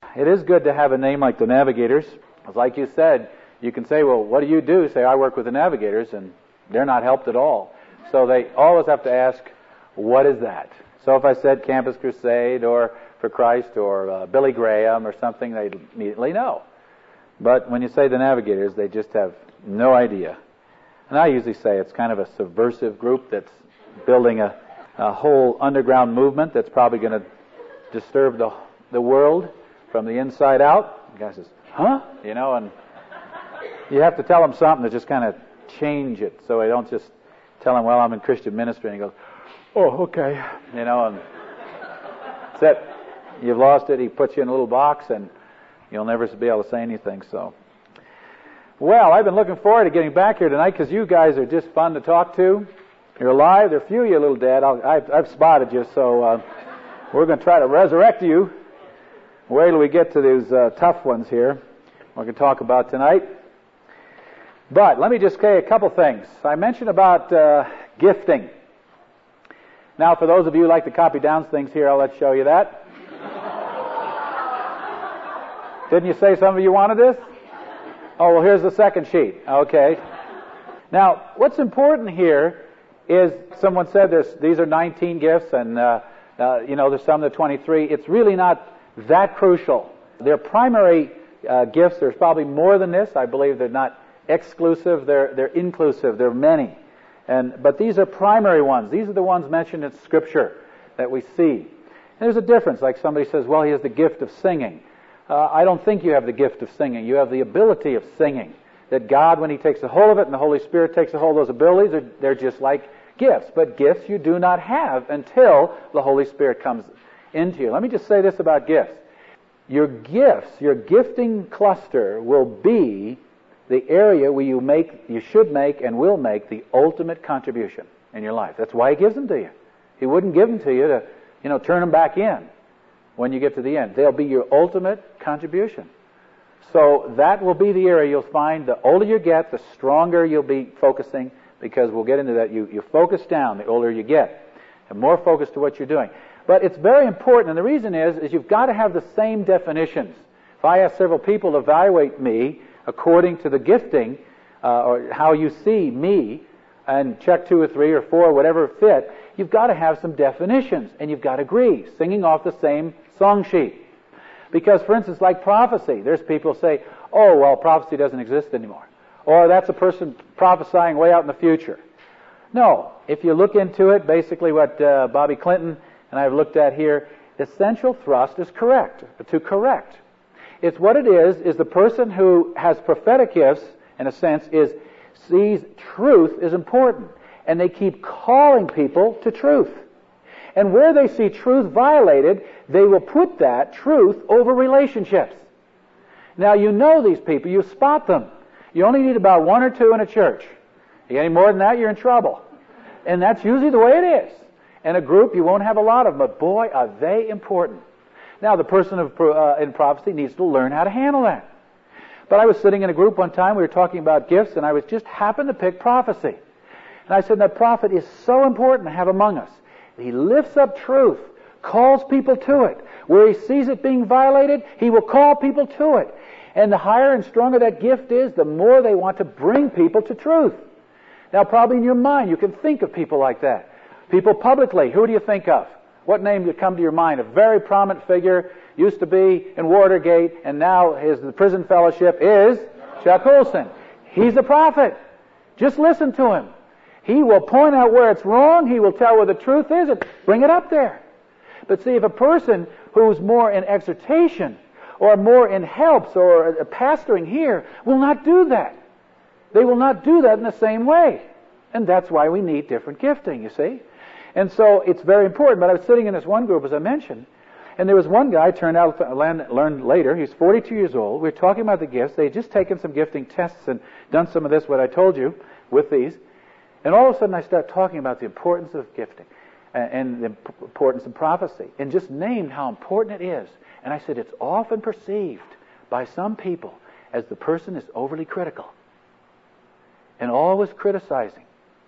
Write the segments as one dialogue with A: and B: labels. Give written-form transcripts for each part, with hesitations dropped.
A: It is good to have a name like the Navigators. Like you said, you can say, well, what do you do? Say, I work with the Navigators, and they're not helped at all. So they always have to ask, what is that? So if I said Campus Crusade or For Christ or Billy Graham or something, they'd immediately know. But when you say the Navigators, they just have no idea. And I usually say it's kind of a subversive group that's building a whole underground movement that's probably going to disturb the world from the inside out. The guy says, huh? And you have to tell them something to just kind of change it, so I don't just tell him, well, I'm in Christian ministry, and he goes, oh, okay, and that's it. You've lost it. He puts you in a little box, and you'll never be able to say anything. So, well, I've been looking forward to getting back here tonight because you guys are just fun to talk to. You're alive. There are a few of you a little dead. I've spotted you, so we're going to try to resurrect you. Wait till we get to these tough ones here we're going to talk about tonight. But let me just say a couple things. I mentioned about gifting. Now, for those of you who like to copy down things here, let's show you that. Didn't you say some of you wanted this? Oh, well, here's the second sheet. Okay. Now, what's important here is someone said these are 19 gifts, and there's some that are 23. It's really not that crucial. They're primary gifts. There's probably more than this. I believe they're not exclusive. They're inclusive. There are many. But these are primary ones. These are the ones mentioned in Scripture that we see. And there's a difference. Like somebody says, well, he has the gift of singing. I don't think you have the gift of singing. You have the ability of singing. That God, when He takes a hold of it and the Holy Spirit takes a hold of those abilities, they're just like gifts. But gifts you do not have until the Holy Spirit comes into you. Let me just say this about gifts. Your gifts, your gifting cluster will be the area where you should make and will make the ultimate contribution in your life. That's why He gives them to you. He wouldn't give them to you to, turn them back in when you get to the end. They'll be your ultimate contribution. So that will be the area you'll find. The older you get, the stronger you'll be focusing, because we'll get into that. You focus down the older you get, and more focus to what you're doing. But it's very important, and the reason is you've got to have the same definitions. If I ask several people to evaluate me according to the gifting, or how you see me, and check 2 or 3 or 4, whatever fit, you've got to have some definitions, and you've got to agree, singing off the same song sheet. Because, for instance, like prophecy, there's people who say, oh, well, prophecy doesn't exist anymore. Or that's a person prophesying way out in the future. No, if you look into it, basically what Bobby Clinton and I've looked at here, the central thrust is to correct. It's what it is the person who has prophetic gifts, in a sense, sees truth is important. And they keep calling people to truth. And where they see truth violated, they will put that truth over relationships. Now, you know these people. You spot them. You only need about 1 or 2 in a church. You get any more than that, you're in trouble. And that's usually the way it is. In a group, you won't have a lot of them, but boy, are they important. Now, the person in prophecy needs to learn how to handle that. But I was sitting in a group one time, we were talking about gifts, and I was just happened to pick prophecy. And I said, that prophet is so important to have among us. He lifts up truth, calls people to it. Where he sees it being violated, he will call people to it. And the higher and stronger that gift is, the more they want to bring people to truth. Now, probably in your mind, you can think of people like that. People publicly, who do you think of? What name would come to your mind? A very prominent figure, used to be in Watergate, and now the prison fellowship is Chuck Olson. He's a prophet. Just listen to him. He will point out where it's wrong. He will tell where the truth is and bring it up there. But see, if a person who's more in exhortation or more in helps or pastoring here will not do that. They will not do that in the same way. And that's why we need different gifting, you see. And so it's very important. But I was sitting in this one group, as I mentioned, and there was one guy, turned out, learned later, he's 42 years old. We were talking about the gifts. They had just taken some gifting tests and done some of this, what I told you, with these. And all of a sudden I start talking about the importance of gifting and the importance of prophecy, and just named how important it is. And I said, it's often perceived by some people as the person is overly critical and always criticizing.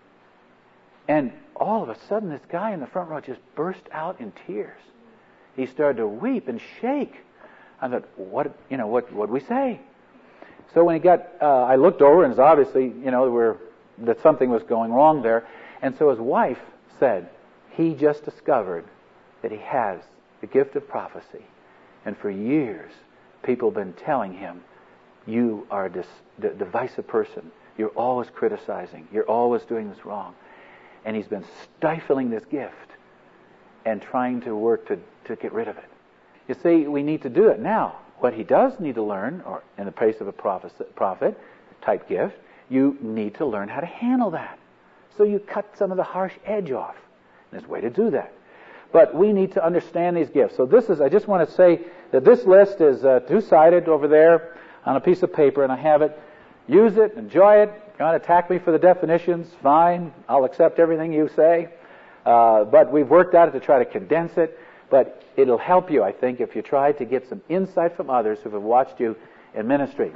A: And all of a sudden this guy in the front row just burst out in tears. He started to weep and shake. I thought, what would we say? So when I looked over, and it's obviously, that something was going wrong there. And so his wife said, he just discovered that he has the gift of prophecy. And for years, people have been telling him, you are a divisive person. You're always criticizing. You're always doing this wrong. And he's been stifling this gift and trying to work to get rid of it. You see, we need to do it. Now, what he does need to learn, or in the place of a prophet-type gift, you need to learn how to handle that. So you cut some of the harsh edge off. And there's a way to do that. But we need to understand these gifts. So I just want to say that this list is two-sided over there on a piece of paper, and I have it. Use it, enjoy it. If you want to attack me for the definitions, fine. I'll accept everything you say. But we've worked at it to try to condense it. But it'll help you, I think, if you try to get some insight from others who have watched you in ministry.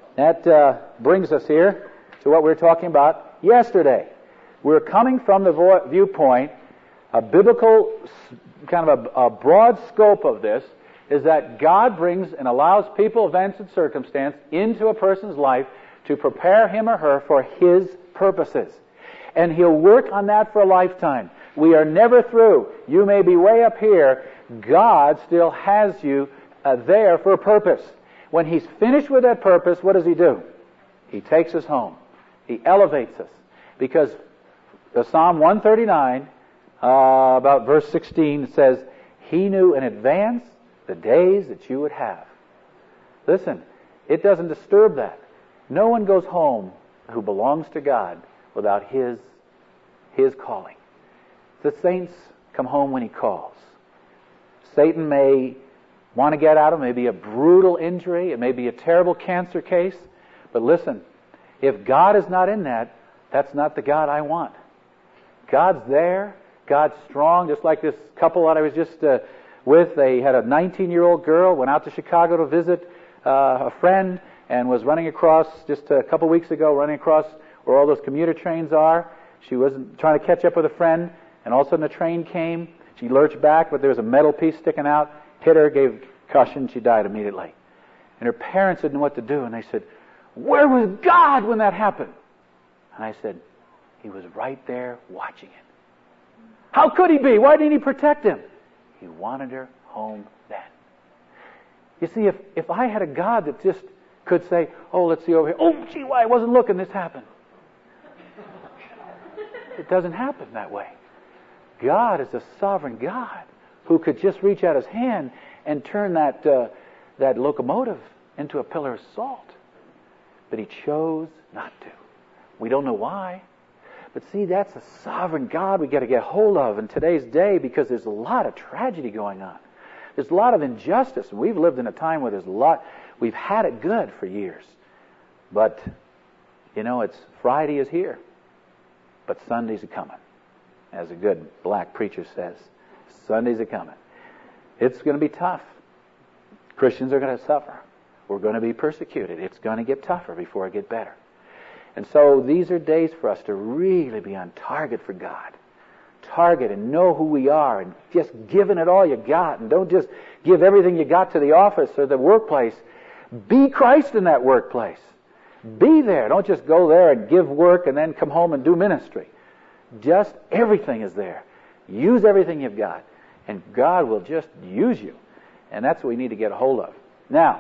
A: That brings us here to what we were talking about yesterday. We're coming from the viewpoint, a biblical, kind of a broad scope of this, is that God brings and allows people, events, and circumstance into a person's life to prepare him or her for His purposes. And He'll work on that for a lifetime. We are never through. You may be way up here. God still has you there for a purpose. When He's finished with that purpose, what does He do? He takes us home. He elevates us. Because the Psalm 139, about verse 16, says, He knew in advance the days that you would have. Listen, it doesn't disturb that. No one goes home who belongs to God without His calling. The saints come home when He calls. Satan may want to get at him. It may be a brutal injury. It may be a terrible cancer case. But listen, if God is not in that, that's not the God I want. God's there. God's strong. Just like this couple that I was just with. They had a 19-year-old girl, went out to Chicago to visit a friend, and was running across, just a couple weeks ago, running across where all those commuter trains are. She was trying to catch up with a friend, and all of a sudden the train came. She lurched back, but there was a metal piece sticking out, hit her, gave concussion, she died immediately. And her parents didn't know what to do, and they said, where was God when that happened? And I said, He was right there watching it. How could He be? Why didn't He protect him? He wanted her home then. You see, if I had a God that just could say, oh, let's see over here. Oh, gee, why I wasn't looking, this happened. It doesn't happen that way. God is a sovereign God who could just reach out His hand and turn that locomotive into a pillar of salt. But He chose not to. We don't know why. But see, that's a sovereign God we got to get hold of in today's day, because there's a lot of tragedy going on. There's a lot of injustice. We've lived in a time where there's a lot. We've had it good for years. But, it's Friday is here. But Sundays are coming. As a good black preacher says, Sundays are coming. It's going to be tough. Christians are going to suffer. We're going to be persecuted. It's going to get tougher before it gets better. And so these are days for us to really be on target for God. Target and know who we are, and just giving it all you got. And don't just give everything you got to the office or the workplace. Be Christ in that workplace. Be there. Don't just go there and give work and then come home and do ministry. Just everything is there. Use everything you've got, and God will just use you. And that's what we need to get a hold of. Now,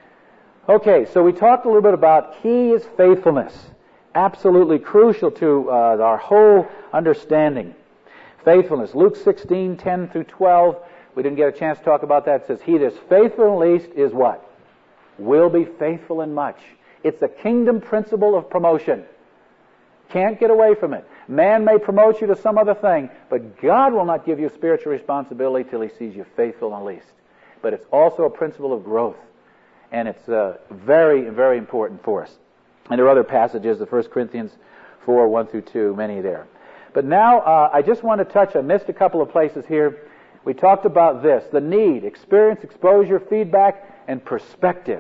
A: okay, so we talked a little bit about key is faithfulness. Absolutely crucial to our whole understanding. Faithfulness. Luke 16, 10 through 12. We didn't get a chance to talk about that. It says, He that's faithful in least is what? Will be faithful in much. It's a kingdom principle of promotion. Can't get away from it. Man may promote you to some other thing, but God will not give you spiritual responsibility till He sees you faithful in least. But it's also a principle of growth. And it's very, very important for us. And there are other passages, the 1 Corinthians 4, 1 through 2, many there. But now I just want to touch, I missed a couple of places here. We talked about this, the need, experience, exposure, feedback, and perspective.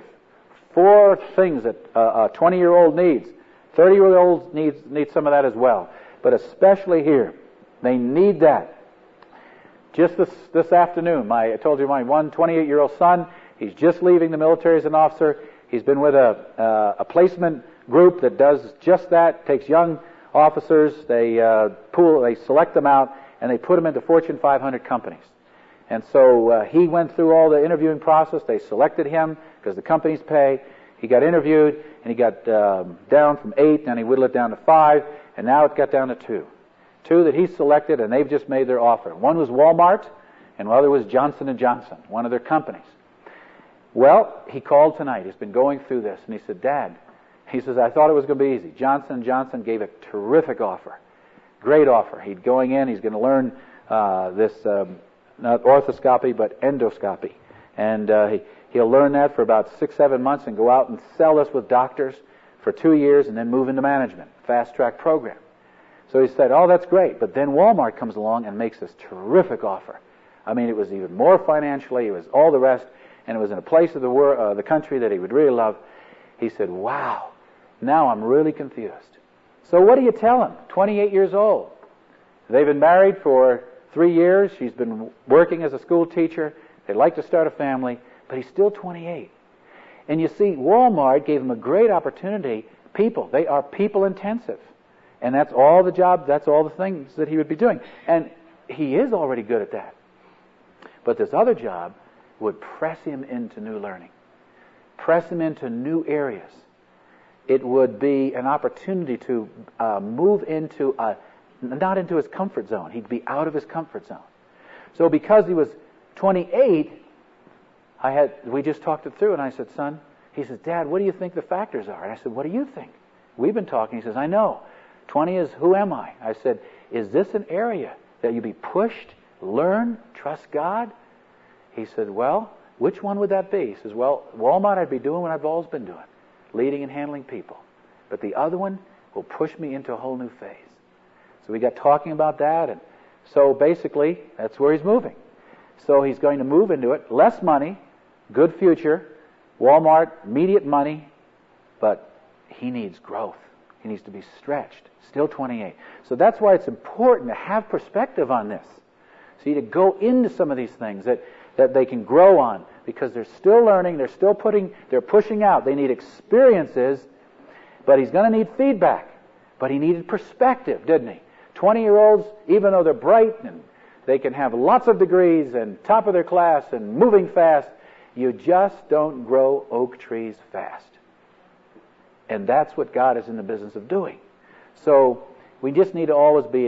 A: 4 things that a 20-year-old needs. 30-year-olds need some of that as well. But especially here, they need that. Just this afternoon, I told you my 28-year-old son He's just leaving the military as an officer. He's been with a placement group that does just that, takes young officers, they select them out, and they put them into Fortune 500 companies. And so he went through all the interviewing process. They selected him because the companies pay. He got interviewed, and he got down from 8, and he whittled it down to 5, and now it got down to 2. 2 that he selected, and they've just made their offer. One was Walmart, and the other was Johnson & Johnson, one of their companies. Well, he called tonight. He's been going through this, and he said, Dad, he says, I thought it was going to be easy. Johnson & Johnson gave a terrific offer, great offer. He's going in, he's going to learn this, not orthoscopy, but endoscopy. And he'll learn that for about 6-7 months and go out and sell this with doctors for 2 years and then move into management, fast-track program. So he said, oh, that's great. But then Walmart comes along and makes this terrific offer. I mean, it was even more financially, it was all the rest, and it was in a place of the country that he would really love. He said, wow, now I'm really confused. So what do you tell him? 28 years old. They've been married for 3 years. She's been working as a school teacher. They'd like to start a family, but he's still 28. And you see, Walmart gave him a great opportunity. People, they are people intensive. And that's all the job, that's all the things that he would be doing. And he is already good at that. But this other job would press him into new learning, press him into new areas. It would be an opportunity to move into not into his comfort zone. He'd be out of his comfort zone. So because he was 28, we just talked it through, and I said, son, he says, Dad, what do you think the factors are? And I said, what do you think? We've been talking. He says, I know. 20 is, who am I? I said, is this an area that you be pushed, learn, trust God? He said, well, which one would that be? He says, well, Walmart I'd be doing what I've always been doing, leading and handling people. But the other one will push me into a whole new phase. So we got talking about that, and so basically that's where he's moving. So he's going to move into it. Less money, good future, Walmart, immediate money, but he needs growth. He needs to be stretched. Still 28. So that's why it's important to have perspective on this. See, to go into some of these things that they can grow on, because they're still learning, they're pushing out. They need experiences, but he's going to need feedback. But he needed perspective, didn't he? 20-year-olds, even though they're bright and they can have lots of degrees and top of their class and moving fast, you just don't grow oak trees fast. And that's what God is in the business of doing. So we just need to always be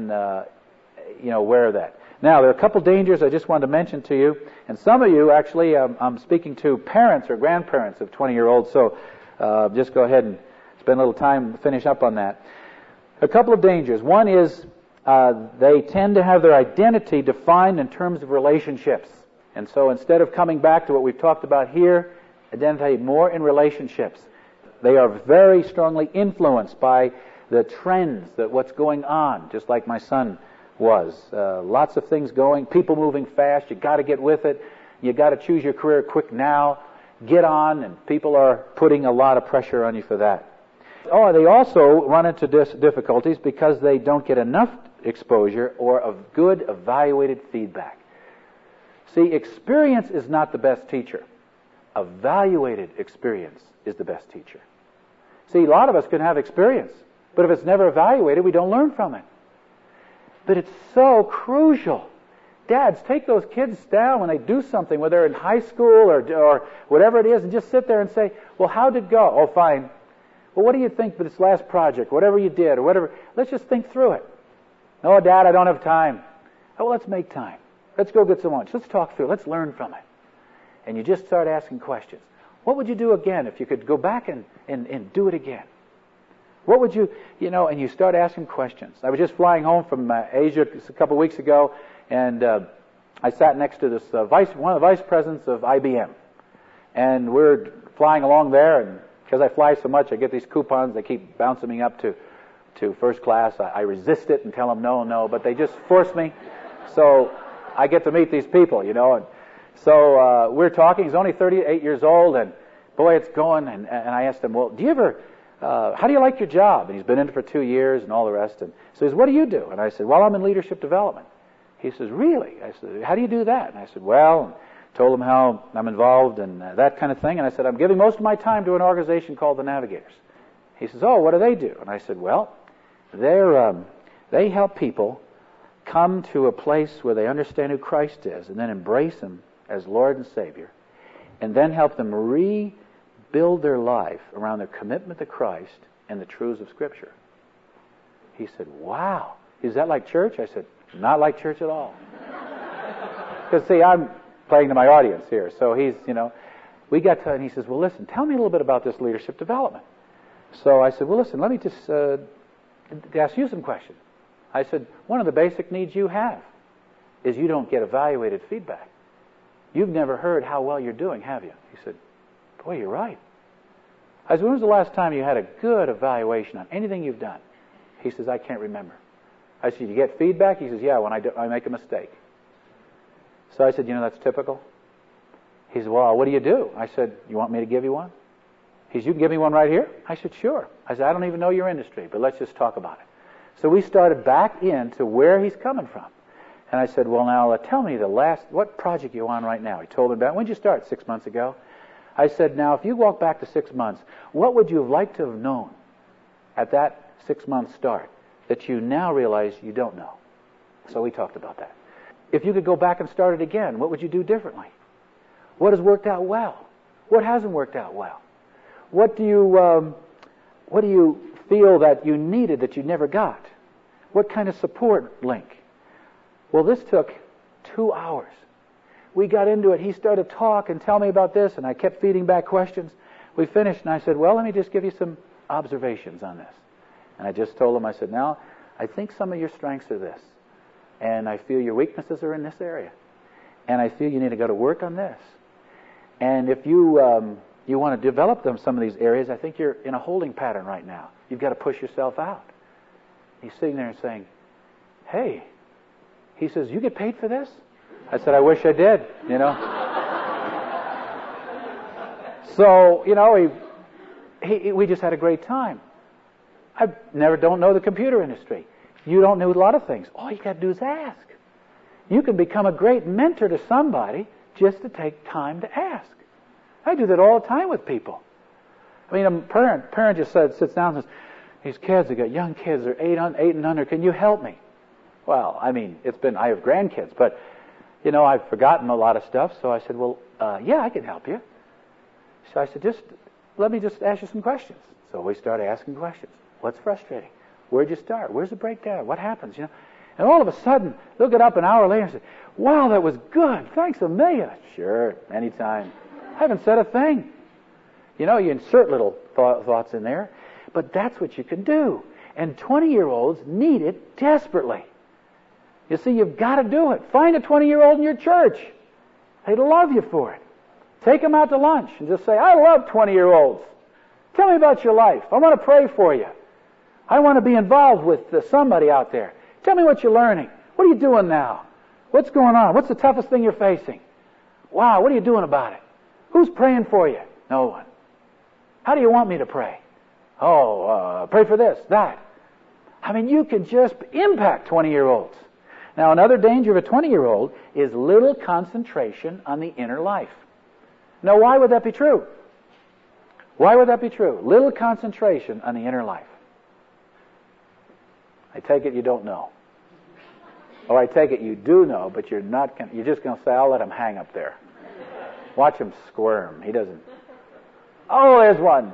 A: aware of that. Now, there are a couple dangers I just wanted to mention to you. And some of you, actually, I'm speaking to parents or grandparents of 20-year-olds, so just go ahead and spend a little time to finish up on that. A couple of dangers. One is they tend to have their identity defined in terms of relationships. And so instead of coming back to what we've talked about here, identify more in relationships. They are very strongly influenced by the trends, that what's going on, just like my son was. Lots of things going, people moving fast. You got to get with it. You got to choose your career quick now. Get on, and people are putting a lot of pressure on you for that. Oh, they also run into difficulties because they don't get enough exposure or of good evaluated feedback. See, experience is not the best teacher. Evaluated experience is the best teacher. See, a lot of us can have experience, but if it's never evaluated, we don't learn from it. But it's so crucial. Dads, take those kids down when they do something, whether they're in high school or whatever it is, and just sit there and say, well, how did it go? Oh, fine. Well, what do you think for this last project, whatever you did, or whatever? Let's just think through it. No, Dad, I don't have time. Oh, well, let's make time. Let's go get some lunch. Let's talk through it. Let's learn from it. And you just start asking questions. What would you do again if you could go back and do it again? What would you, and you start asking questions. I was just flying home from Asia a couple of weeks ago, and I sat next to this one of the vice presidents of IBM. And we're flying along there, and because I fly so much, I get these coupons. They keep bouncing me up to first class. I resist it and tell them no, but they just force me. So I get to meet these people, and so we're talking. He's only 38 years old, and boy, it's going. And I asked him, well, how do you like your job? And he's been in it for 2 years and all the rest. And so he says, what do you do? And I said, well, I'm in leadership development. He says, really? I said, how do you do that? And I said, well, told him how I'm involved and that kind of thing. And I said, I'm giving most of my time to an organization called the Navigators. He says, oh, what do they do? And I said, well, they help people come to a place where they understand who Christ is and then embrace Him as Lord and Savior, and then help them rebuild their life around their commitment to Christ and the truths of Scripture. He said, wow, is that like church? I said, not like church at all. Because, see, I'm playing to my audience here. So he's, we got to, and he says, well, listen, tell me a little bit about this leadership development. So I said, well, listen, let me just ask you some questions. I said, one of the basic needs you have is you don't get evaluated feedback. You've never heard how well you're doing, have you? He said, boy, you're right. I said, when was the last time you had a good evaluation on anything you've done? He says, I can't remember. I said, you get feedback? He says, yeah, when I make a mistake. So I said, that's typical. He said, well, what do you do? I said, you want me to give you one? He said, you can give me one right here? I said, sure. I said, I don't even know your industry, but let's just talk about it. So we started back into where he's coming from. And I said, well, now tell me what project you're on right now? He told me about it. When did you start? 6 months ago. I said, now, if you walk back to 6 months, what would you have liked to have known at that 6-month start that you now realize you don't know? So we talked about that. If you could go back and start it again, what would you do differently? What has worked out well? What hasn't worked out well? What do you feel that you needed that you never got? What kind of support link? Well, this took 2 hours. We got into it. He started to talk and tell me about this, and I kept feeding back questions. We finished, and I said, well, let me just give you some observations on this. And I just told him, I said, now, I think some of your strengths are this, and I feel your weaknesses are in this area, and I feel you need to go to work on this. And if you want to develop some of these areas, I think you're in a holding pattern right now. You've got to push yourself out. He's sitting there and saying, hey, he says, you get paid for this? I said, I wish I did, So, we just had a great time. I don't know the computer industry. You don't know a lot of things. All you got to do is ask. You can become a great mentor to somebody just to take time to ask. I do that all the time with people. I mean, a parent just sits down and says, these kids, they got young kids, they're 8 and under, can you help me? Well, I mean, I have grandkids, but, I've forgotten a lot of stuff, so I said, well, yeah, I can help you. So I said, let me just ask you some questions. So we started asking questions. What's frustrating? Where'd you start? Where's the breakdown? What happens, And all of a sudden, look it up an hour later and say, wow, that was good. Thanks a million. Sure, anytime. I haven't said a thing. You insert little thoughts in there, but that's what you can do. And 20-year-olds need it desperately. You see, you've got to do it. Find a 20-year-old in your church. They'd love you for it. Take them out to lunch and just say, I love 20-year-olds. Tell me about your life. I want to pray for you. I want to be involved with somebody out there. Tell me what you're learning. What are you doing now? What's going on? What's the toughest thing you're facing? Wow, what are you doing about it? Who's praying for you? No one. How do you want me to pray? Pray for this, that. I mean, you can just impact 20-year-olds. Now, another danger of a 20-year-old is little concentration on the inner life. Now, why would that be true? Why would that be true? Little concentration on the inner life. I take it you don't know. Or I take it you do know, but you're just going to say, I'll let him hang up there. Watch him squirm. He doesn't. Oh, there's one.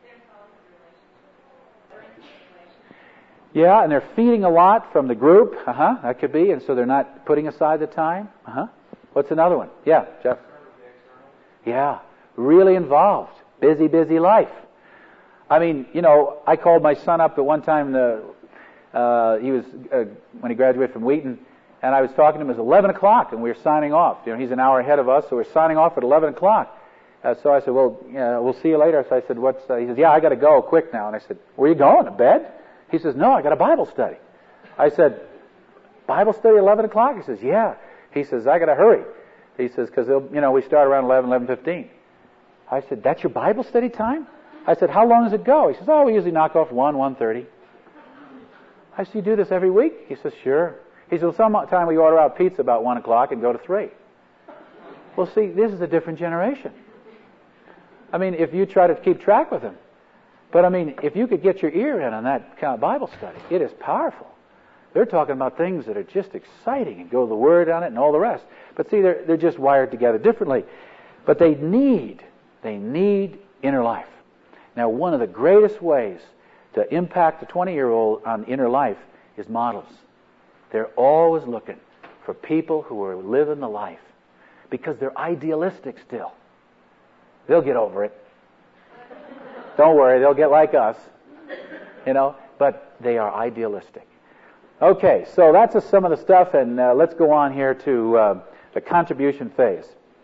A: Yeah, and they're feeding a lot from the group. That could be. And so they're not putting aside the time. What's another one? Yeah, Jeff. Yeah, really involved. Busy life. I mean, I called my son up at one time. He was when he graduated from Wheaton, and I was talking to him. It was 11 o'clock, and we were signing off. He's an hour ahead of us, so we're signing off at 11 o'clock. So I said, well, we'll see you later. So I said, he says, yeah, I got to go quick now. And I said, where are you going, to bed? He says, no, I got a Bible study. I said, Bible study 11 o'clock? He says, yeah. He says, I got to hurry. He says, because, we start around 11:15. I said, that's your Bible study time? I said, how long does it go? He says, we usually knock off 1:30. I said, you do this every week? He says, sure. He said, well, sometime we order out pizza about 1 o'clock and go to 3. Well, see, this is a different generation. I mean, if you try to keep track with them. But I mean, if you could get your ear in on that kind of Bible study, it is powerful. They're talking about things that are just exciting and go to the Word on it and all the rest. But see, they're just wired together differently. But they need inner life. Now, one of the greatest ways to impact the 20-year-old on inner life is models. They're always looking for people who are living the life because they're idealistic still. They'll get over it. Don't worry, they'll get like us, but they are idealistic. Okay, so that's some of the stuff, and let's go on here to the contribution phase.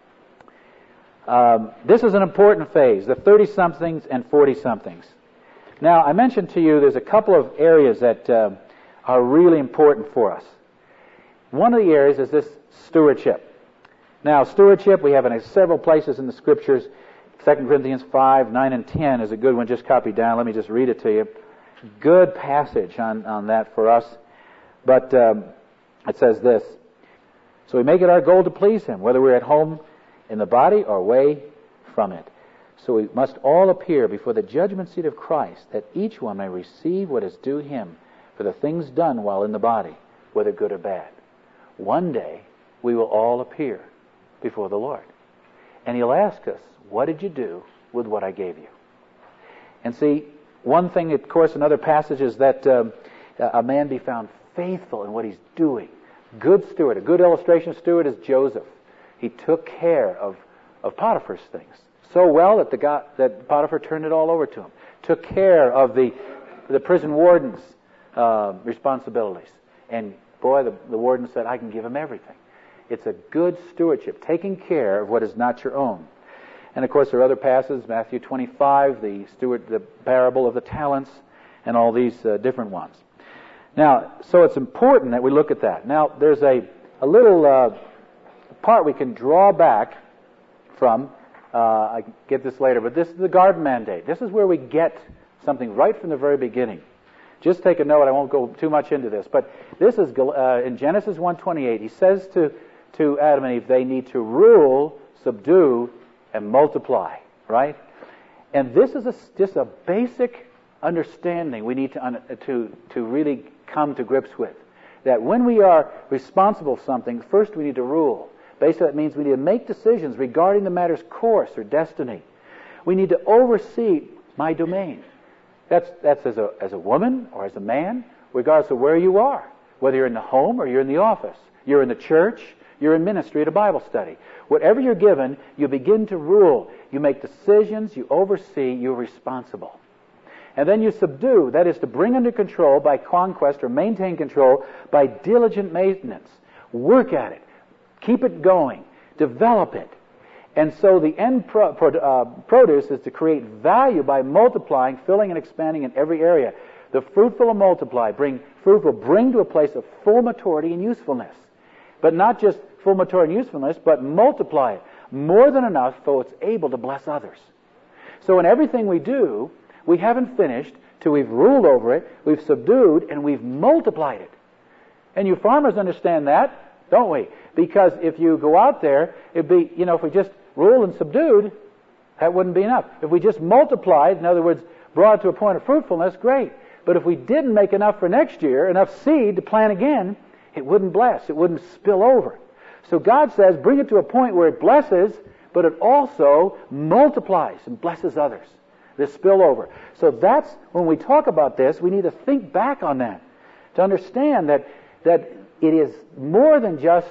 A: This is an important phase, the 30-somethings and 40-somethings. Now, I mentioned to you there's a couple of areas that are really important for us. One of the areas is this stewardship. Now, stewardship we have in several places in the Scriptures. 2 Corinthians 5, 9, and 10 is a good one. Just copy down. Let me just read it to you. Good passage on that for us. But it says this. So we make it our goal to please Him, whether we're at home in the body or away from it. So we must all appear before the judgment seat of Christ, that each one may receive what is due him for the things done while in the body, whether good or bad. One day we will all appear before the Lord. And He'll ask us, what did you do with what I gave you? And see, one thing, of course, in other passages that a man be found faithful in what he's doing. Good steward. A good illustration of steward is Joseph. He took care of Potiphar's things so well that Potiphar turned it all over to him. Took care of the prison warden's responsibilities. And boy, the warden said, I can give him everything. It's a good stewardship, taking care of what is not your own. And of course, there are other passages, Matthew 25, the parable of the talents, and all these different ones. Now, so it's important that we look at that. Now, there's a little part we can draw back from. I get this later, but this is the garden mandate. This is where we get something right from the very beginning. Just take a note. I won't go too much into this, but this is in Genesis 1:28. He says to Adam and Eve, they need to rule, subdue, and multiply. Right? And this is just a basic understanding we need to really come to grips with. That when we are responsible for something, first we need to rule. Basically, that means we need to make decisions regarding the matter's course or destiny. We need to oversee my domain. That's as a woman or as a man, regardless of where you are. Whether you're in the home or you're in the office. You're in the church, you're in ministry at a Bible study. Whatever you're given, you begin to rule. You make decisions, you oversee, you're responsible. And then you subdue, that is to bring under control by conquest or maintain control by diligent maintenance. Work at it. Keep it going. Develop it. And so the end produce is to create value by multiplying, filling, and expanding in every area. The fruitful will multiply. Fruitful bring to a place of full maturity and usefulness. But not just full maturity and usefulness, but multiply it. More than enough so it's able to bless others. So in everything we do, we haven't finished till we've ruled over it, we've subdued, and we've multiplied it. And you farmers understand that, don't we? Because if you go out there, it'd be, if we just ruled and subdued, that wouldn't be enough. If we just multiplied, in other words, brought it to a point of fruitfulness, great. But if we didn't make enough for next year, enough seed to plant again, it wouldn't bless, it wouldn't spill over. So God says, bring it to a point where it blesses, but it also multiplies and blesses others. This spillover. So that's, when we talk about this, we need to think back on that. To understand that it is more than just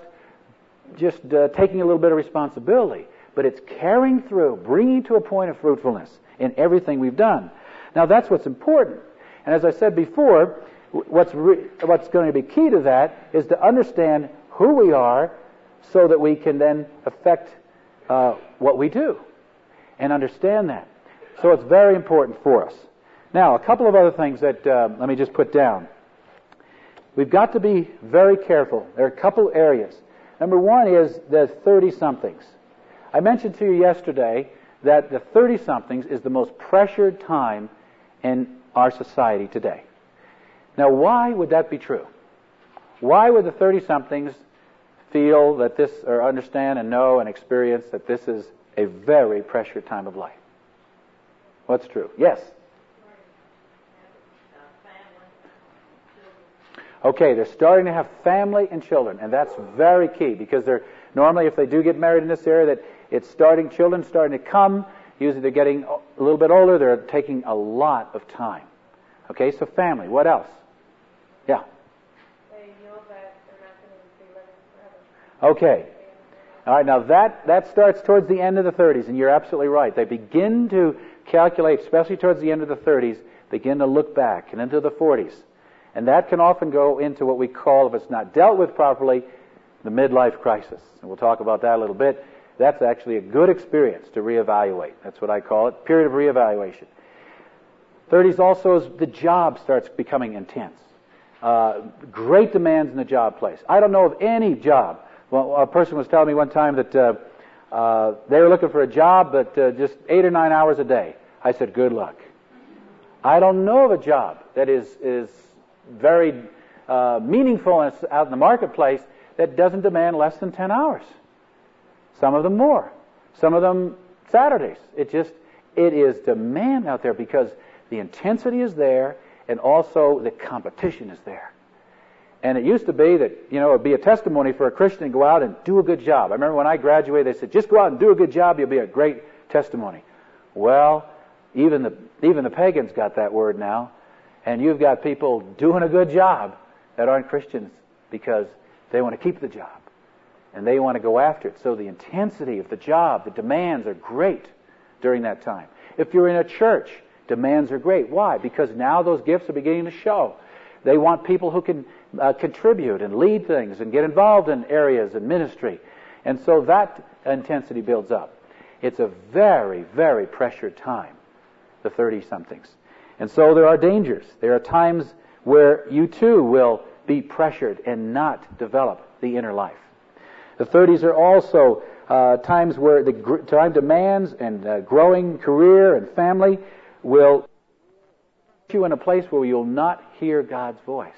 A: taking a little bit of responsibility, but it's carrying through, bringing to a point of fruitfulness in everything we've done. Now that's what's important. And as I said before, what's going to be key to that is to understand who we are so that we can then affect what we do and understand that. So it's very important for us. Now, a couple of other things that let me just put down. We've got to be very careful. There are a couple areas. Number one is the 30-somethings. I mentioned to you yesterday that the 30-somethings is the most pressured time in our society today. Now, why would that be true? Why would the 30-somethings feel that this, or understand and know and experience that this is a very pressured time of life? What's true? Yes? Okay, they're starting to have family and children, and that's very key, because they're normally, if they do get married in this area, that it's starting, children starting to come. Usually they're getting a little bit older. They're taking a lot of time. Okay, so family. What else? Yeah.
B: They know that they're not going to be living forever.
A: Okay. All right, now that starts towards the end of the 30s, and you're absolutely right. They begin to calculate, especially towards the end of the 30s, begin to look back and into the 40s. And that can often go into what we call, if it's not dealt with properly, the midlife crisis. And we'll talk about that a little bit. That's actually a good experience to reevaluate. That's what I call it, period of reevaluation. 30s also, as the job starts becoming intense. Great demands in the job place. I don't know of any job. Well, a person was telling me one time that they were looking for a job, but just 8 or 9 hours a day. I said, good luck. I don't know of a job that is very meaningful out in the marketplace that doesn't demand less than 10 hours. Some of them more. Some of them Saturdays. It is demand out there because the intensity is there and also the competition is there. And it used to be that, it would be a testimony for a Christian to go out and do a good job. I remember when I graduated, they said, just go out and do a good job, you'll be a great testimony. Well, even the pagans got that word now. And you've got people doing a good job that aren't Christians because they want to keep the job. And they want to go after it. So the intensity of the job, the demands are great during that time. If you're in a church, demands are great. Why? Because now those gifts are beginning to show. They want people who can contribute and lead things and get involved in areas and ministry. And so that intensity builds up. It's a very, very pressured time, the 30-somethings. And so there are dangers. There are times where you too will be pressured and not develop the inner life. The 30s are also times where the time demands and growing career and family will put you in a place where you'll not hear God's voice.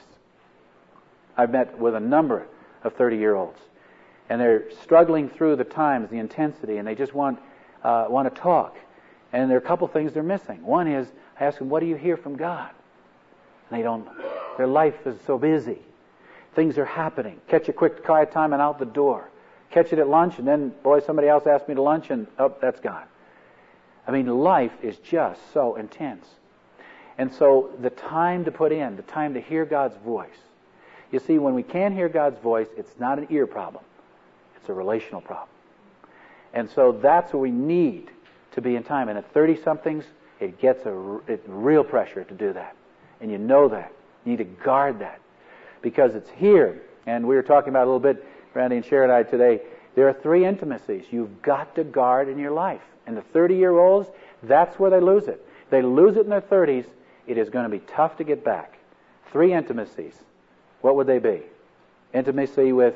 A: I've met with a number of 30-year-olds, and they're struggling through the times, the intensity, and they just want to talk. And there are a couple things they're missing. One is, I ask them, what do you hear from God? And they don't. Their life is so busy. Things are happening. Catch a quick quiet time and out the door. Catch it at lunch, and then, boy, somebody else asked me to lunch, and that's gone. I mean, life is just so intense. And so the time to put in, the time to hear God's voice. You see, when we can't hear God's voice, it's not an ear problem. It's a relational problem. And so that's what we need to be in time. And at 30-somethings, it gets it's real pressure to do that. And you know that. You need to guard that. Because it's here. And we were talking about a little bit, Randy and Sharon and I today, there are 3 intimacies you've got to guard in your life. And the 30-year-olds, that's where they lose it. They lose it in their 30s, it is going to be tough to get back. 3 intimacies. What would they be? Intimacy with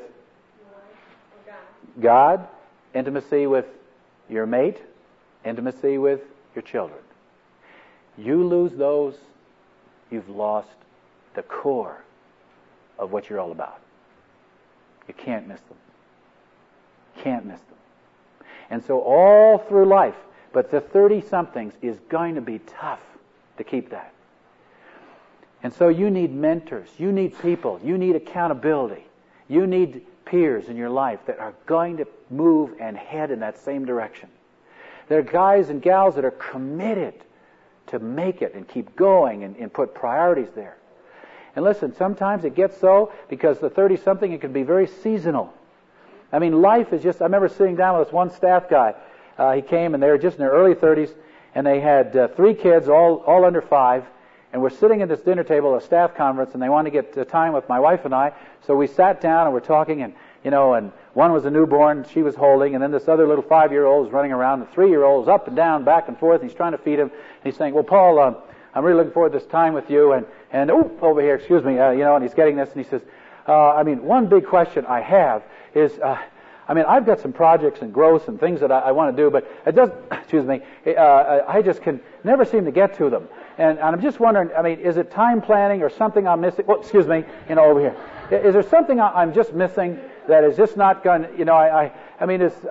A: God, intimacy with your mate, intimacy with your children. You lose those, you've lost the core of what you're all about. You can't miss them. Can't miss them. And so all through life, but the 30-somethings is going to be tough to keep that. And so you need mentors, you need people, you need accountability, you need peers in your life that are going to move and head in that same direction. There are guys and gals that are committed to make it and keep going and put priorities there. And listen, sometimes it gets so because the 30-something, it can be very seasonal. I mean, life is just, I remember sitting down with this one staff guy. He came and they were just in their early 30s and they had 3 kids, all under 5. And we're sitting at this dinner table at a staff conference, and they wanted to get time with my wife and I. So we sat down and we're talking, and and one was a newborn she was holding, and then this other little 5-year-old was running around, and the 3-year-old was up and down, back and forth, and he's trying to feed him. And he's saying, "Well, Paul, I'm really looking forward to this time with you." And over here, excuse me, and he's getting this, and he says, one big question I have is, I've got some projects and growth and things that I want to do, but it doesn't, I just can never seem to get to them. And I'm just wondering, is it time planning or something I'm missing? Over here. Is there something I'm just missing that is just not going to, I mean, it's,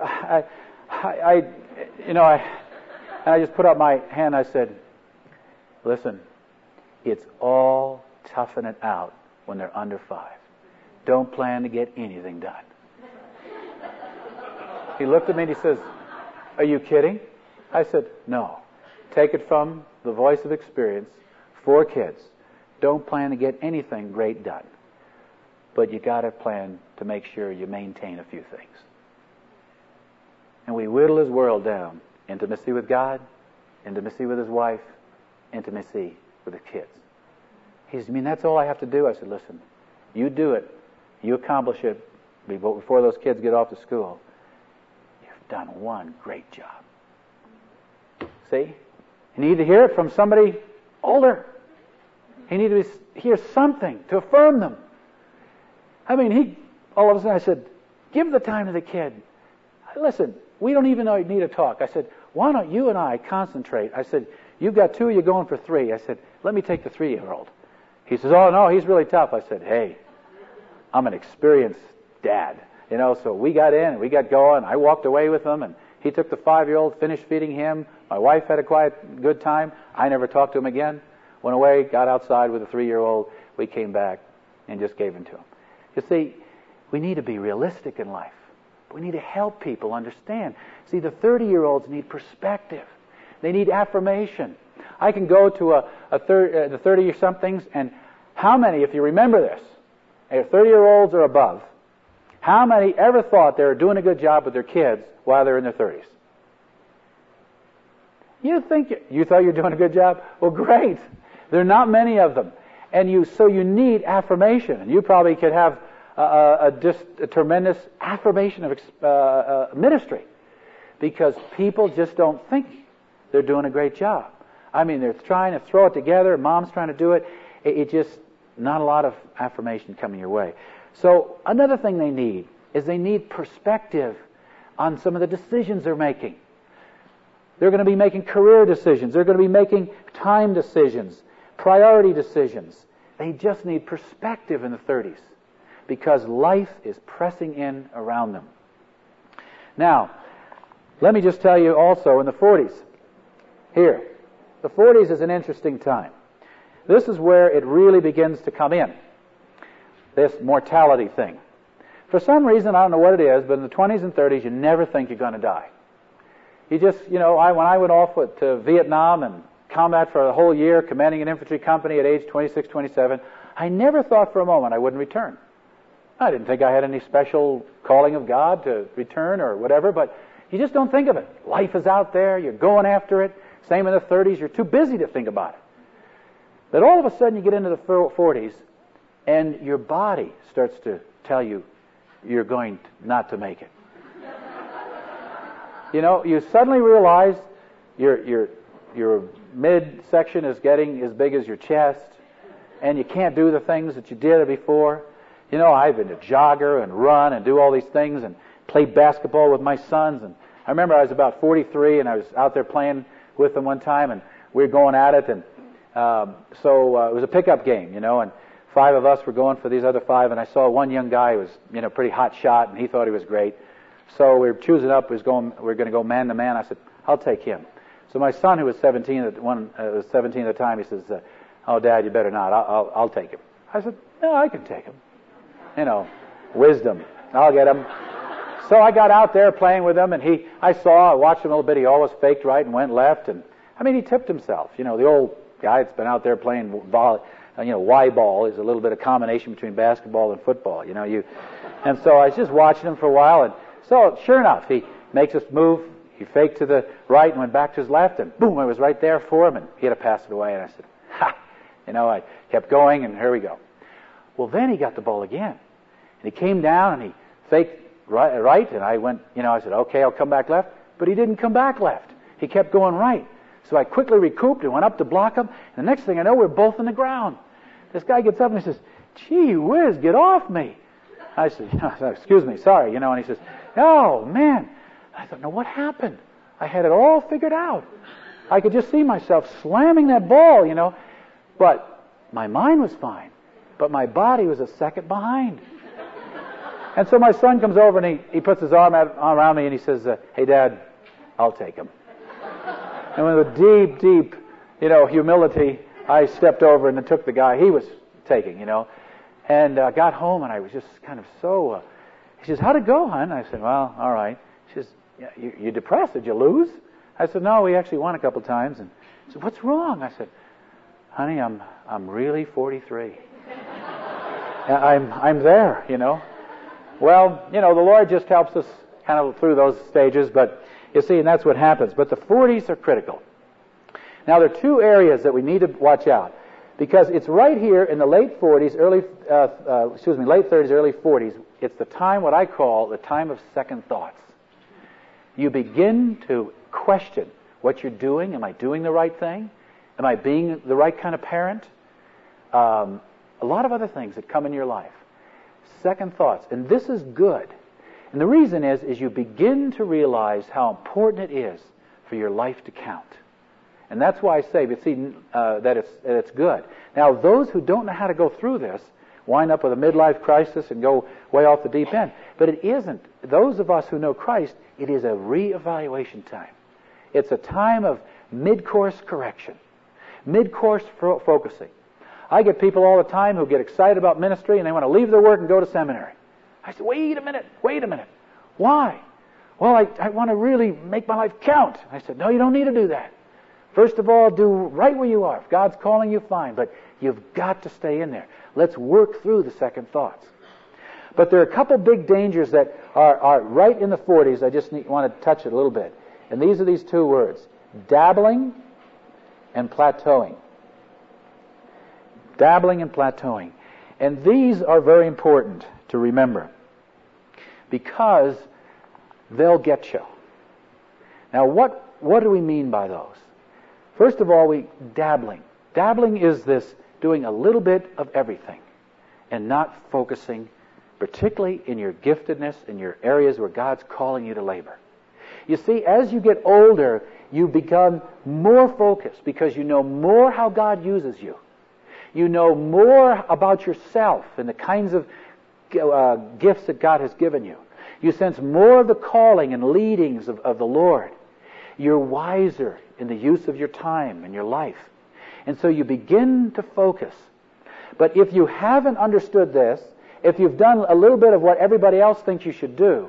A: and I just put up my hand. I said, listen, it's all toughing it out when they're under 5. Don't plan to get anything done. He looked at me and he says, are you kidding? I said, no. Take it from the voice of experience. 4 kids. Don't plan to get anything great done. But you got to plan to make sure you maintain a few things. And we whittle his world down. Intimacy with God, intimacy with his wife, intimacy with his kids. He said, that's all I have to do? I said, listen, you do it. You accomplish it before those kids get off to school. You've done one great job. See? You need to hear it from somebody older. You need to hear something to affirm them. I mean, all of a sudden I said, give the time to the kid. Listen, we don't even need to talk. I said, why don't you and I concentrate? I said, you've got 2, you're going for 3. I said, let me take the 3-year-old. He says, oh, no, he's really tough. I said, hey, I'm an experienced dad. So we got in and we got going. I walked away with him, and he took the 5-year-old, finished feeding him. My wife had a good time. I never talked to him again. Went away, got outside with the 3-year-old. We came back and just gave him to him. You see, we need to be realistic in life. We need to help people understand. See, the 30-year-olds need perspective. They need affirmation. I can go to the 30-somethings, and how many, if you remember this, 30-year-olds or above, how many ever thought they were doing a good job with their kids while they're in their 30s? You thought you were doing a good job? Well, great. There are not many of them. And so you need affirmation. And you probably could have a tremendous affirmation of ministry, because people just don't think they're doing a great job. I mean, they're trying to throw it together. Mom's trying to do it. It just, not a lot of affirmation coming your way. So another thing they need is they need perspective on some of the decisions they're making. They're going to be making career decisions. They're going to be making time decisions, priority decisions. They just need perspective in the 30s, because life is pressing in around them. Now, let me just tell you also in the 40s. Here, the 40s is an interesting time. This is where it really begins to come in, this mortality thing. For some reason, I don't know what it is, but in the 20s and 30s, you never think you're going to die. You just, when I went off to Vietnam and combat for a whole year, commanding an infantry company at age 26, 27, I never thought for a moment I wouldn't return. I didn't think I had any special calling of God to return or whatever, but you just don't think of it. Life is out there, you're going after it. Same in the 30s, you're too busy to think about it. But all of a sudden you get into the 40s, and your body starts to tell you you're going not to make it. You suddenly realize your midsection is getting as big as your chest, and you can't do the things that you did before. I've been a jogger and run and do all these things and play basketball with my sons. And I remember I was about 43, and I was out there playing with them one time, and we were going at it. And so it was a pickup game, and 5 of us were going for these other 5. And I saw one young guy who was, pretty hot shot, and he thought he was great. So we were choosing up. We were going to go man to man. I said, I'll take him. So my son, who was 17 at the time, he says, "Oh, Dad, you better not. I'll take him." I said, "No, I can take him." Wisdom. I'll get him. So I got out there playing with him, and I watched him a little bit. He always faked right and went left, and he tipped himself. The old guy that's been out there playing Y-ball is a little bit of combination between basketball and football. And so I was just watching him for a while, and so sure enough, he makes this move. He faked to the right and went back to his left, and boom, I was right there for him, and he had to pass it away. And I said, ha! I kept going, and here we go. Well, then he got the ball again, and he came down and he faked right, and I went, I said, okay, I'll come back left, but he didn't come back left. He kept going right. So I quickly recouped and went up to block him, and the next thing I know, we're both on the ground. This guy gets up and he says, "Gee whiz, get off me." I said, "Excuse me, sorry," and he says, "Oh, man." I thought, "No, what happened?" I had it all figured out. I could just see myself slamming that ball, but my mind was fine, but my body was a second behind. And so my son comes over and he puts his arm around me and he says, "Hey, Dad, I'll take him." And with deep, deep, humility, I stepped over and took the guy he was taking, and got home and I was just kind of so. He says, "How'd it go, hon?" I said, "Well, all right." She says, "Yeah, you depressed? Did you lose?" I said, "No, we actually won a couple times." And she said, "What's wrong?" I said, "Honey, I'm really 43. I'm there, Well, the Lord just helps us kind of through those stages, but you see, and that's what happens. But the 40s are critical. Now, there are two areas that we need to watch out, because it's right here in the late 30s, early 40s. It's the time, what I call the time of second thoughts. You begin to question what you're doing. Am I doing the right thing? Am I being the right kind of parent? A lot of other things that come in your life. Second thoughts. And this is good. And the reason is you begin to realize how important it is for your life to count. And that's why I say, that it's good. Now, those who don't know how to go through this wind up with a midlife crisis and go way off the deep end. But it isn't. Those of us who know Christ, it is a reevaluation time. It's a time of mid-course correction, mid-course focusing. I get people all the time who get excited about ministry and they want to leave their work and go to seminary. I say, wait a minute. Why? Well, I want to really make my life count. I said, no, you don't need to do that. First of all, do right where you are. If God's calling you, fine. But you've got to stay in there. Let's work through the second thoughts. But there are a couple big dangers that are right in the 40s. I just want to touch it a little bit. And these are these two words: dabbling and plateauing. Dabbling and plateauing. And these are very important to remember, because they'll get you. Now, what do we mean by those? First of all, dabbling. Dabbling is this doing a little bit of everything and not focusing, particularly in your giftedness, in your areas where God's calling you to labor. You see, as you get older, you become more focused because you know more how God uses you. You know more about yourself and the kinds of gifts that God has given you. You sense more of the calling and leadings of the Lord. You're wiser in the use of your time and your life. And so you begin to focus. But if you haven't understood this, if you've done a little bit of what everybody else thinks you should do,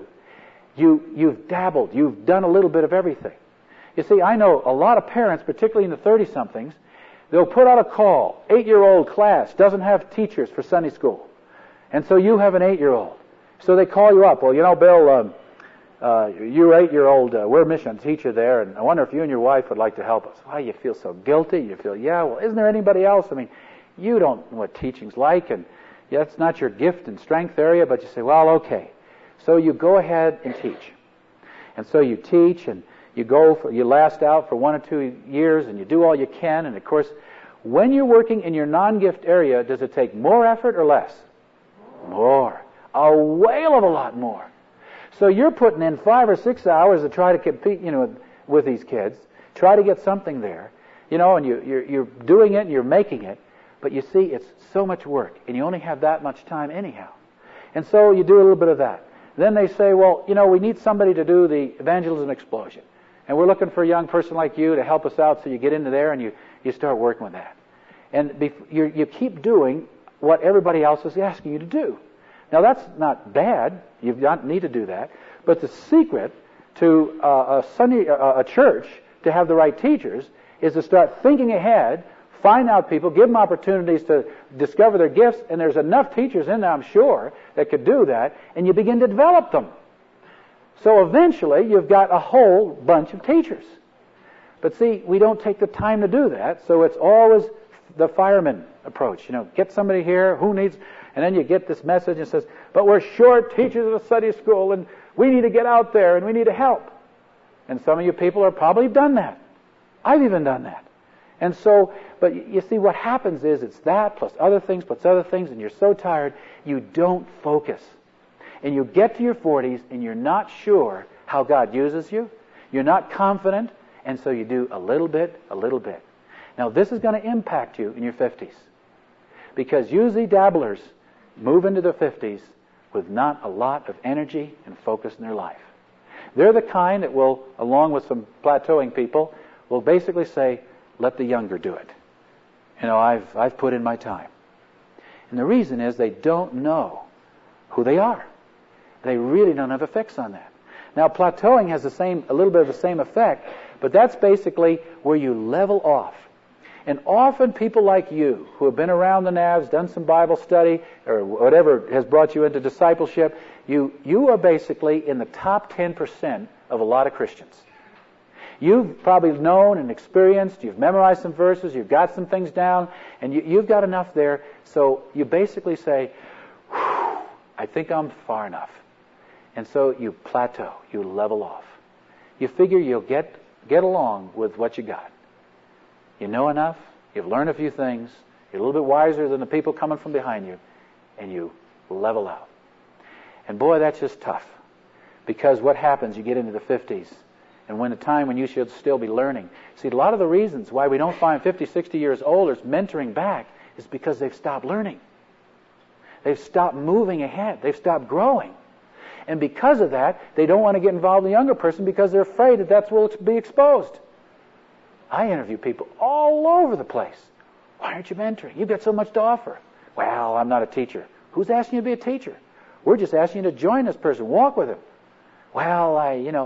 A: you've dabbled, you've done a little bit of everything. You see, I know a lot of parents, particularly in the 30-somethings, they'll put out a call. 8-year-old class doesn't have teachers for Sunday school. And so you have an 8-year-old. So they call you up. Well, Bill, you're 8-year-old. We're a mission teacher there, and I wonder if you and your wife would like to help us. Why, you feel so guilty. You feel, well, isn't there anybody else? I mean, you don't know what teaching's like, and it's not your gift and strength area, but you say, well, okay. So you go ahead and teach. And so you teach, and you last out for 1 or 2 years, and you do all you can. And of course, when you're working in your non-gift area, does it take more effort or less? More. A whale of a lot more. So you're putting in 5 or 6 hours to try to compete, with these kids, try to get something there, and you're doing it and you're making it. But you see, it's so much work, and you only have that much time anyhow. And so you do a little bit of that. Then they say, well, we need somebody to do the evangelism explosion. And we're looking for a young person like you to help us out. So you get into there and you start working with that. And you keep doing what everybody else is asking you to do. Now, that's not bad. You don't need to do that. But the secret to a church to have the right teachers is to start thinking ahead, find out people, give them opportunities to discover their gifts, and there's enough teachers in there, I'm sure, that could do that, and you begin to develop them. So eventually, you've got a whole bunch of teachers. But see, we don't take the time to do that, so it's always the fireman approach. Get somebody here, who needs... And then you get this message and says, but we're short teachers at a Sunday school, and we need to get out there, and we need to help. And some of you people have probably done that. I've even done that. And so, but you see, what happens is it's that plus other things, and you're so tired, you don't focus. And you get to your 40s, and you're not sure how God uses you. You're not confident, and so you do a little bit. Now, this is going to impact you in your 50s. Because usually dabblers move into their 50s with not a lot of energy and focus in their life. They're the kind that will, along with some plateauing people, will basically say, let the younger do it. I've put in my time. And the reason is they don't know who they are. They really don't have a fix on that. Now, plateauing has a little bit of the same effect, but that's basically where you level off. And often people like you, who have been around the Navs, done some Bible study, or whatever has brought you into discipleship, you are basically in the top 10% of a lot of Christians. You've probably known and experienced, you've memorized some verses, you've got some things down, and you've got enough there, so you basically say, I think I'm far enough. And so you plateau, you level off. You figure you'll get along with what you got. You know enough, you've learned a few things, you're a little bit wiser than the people coming from behind you, and you level out. And boy, that's just tough. Because what happens, you get into the 50s, and when the time when you should still be learning. See, a lot of the reasons why we don't find 50, 60 years olders mentoring back is because they've stopped learning. They've stopped moving ahead. They've stopped growing. And because of that, they don't want to get involved in the younger person because they're afraid that will be exposed. I interview people all over the place. Why aren't you mentoring? You've got so much to offer. Well, I'm not a teacher. Who's asking you to be a teacher? We're just asking you to join this person, walk with him. Well,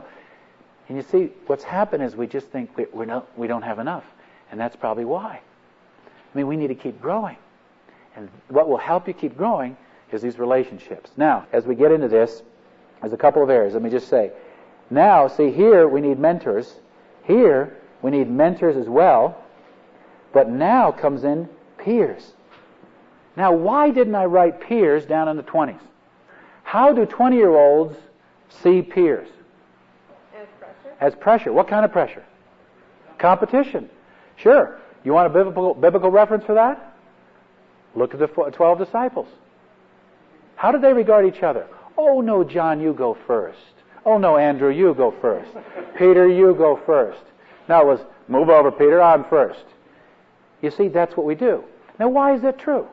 A: and you see, what's happened is we just think we don't have enough. And that's probably why. I mean, we need to keep growing. And what will help you keep growing is these relationships. Now, as we get into this, there's a couple of areas. Let me just say. Now, see, here we need mentors. Here we need mentors as well. But now comes in peers. Now, why didn't I write peers down in the 20s? How do 20-year-olds see peers?
B: As pressure.
A: As pressure. What kind of pressure? Competition. Sure. You want a biblical reference for that? Look at the 12 disciples. How did they regard each other? Oh, no, John, you go first. Oh, no, Andrew, you go first. Peter, you go first. Now it was, move over, Peter, I'm first. You see, that's what we do. Now, why is that true?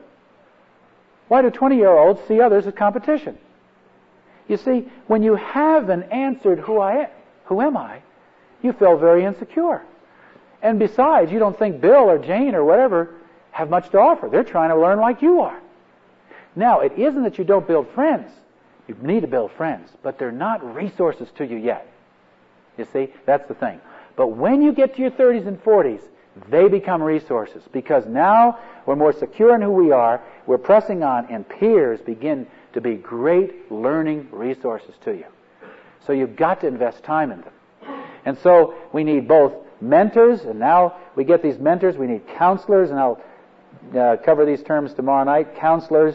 A: Why do 20-year-olds see others as competition? You see, when you haven't answered who am I, you feel very insecure. And besides, you don't think Bill or Jane or whatever have much to offer. They're trying to learn like you are. Now, it isn't that you don't build friends. You need to build friends, but they're not resources to you yet. You see, that's the thing. But when you get to your 30s and 40s, they become resources because now we're more secure in who we are, we're pressing on, and peers begin to be great learning resources to you. So you've got to invest time in them. And so we need both mentors, and now we get these mentors, we need counselors, and I'll cover these terms tomorrow night. Counselors,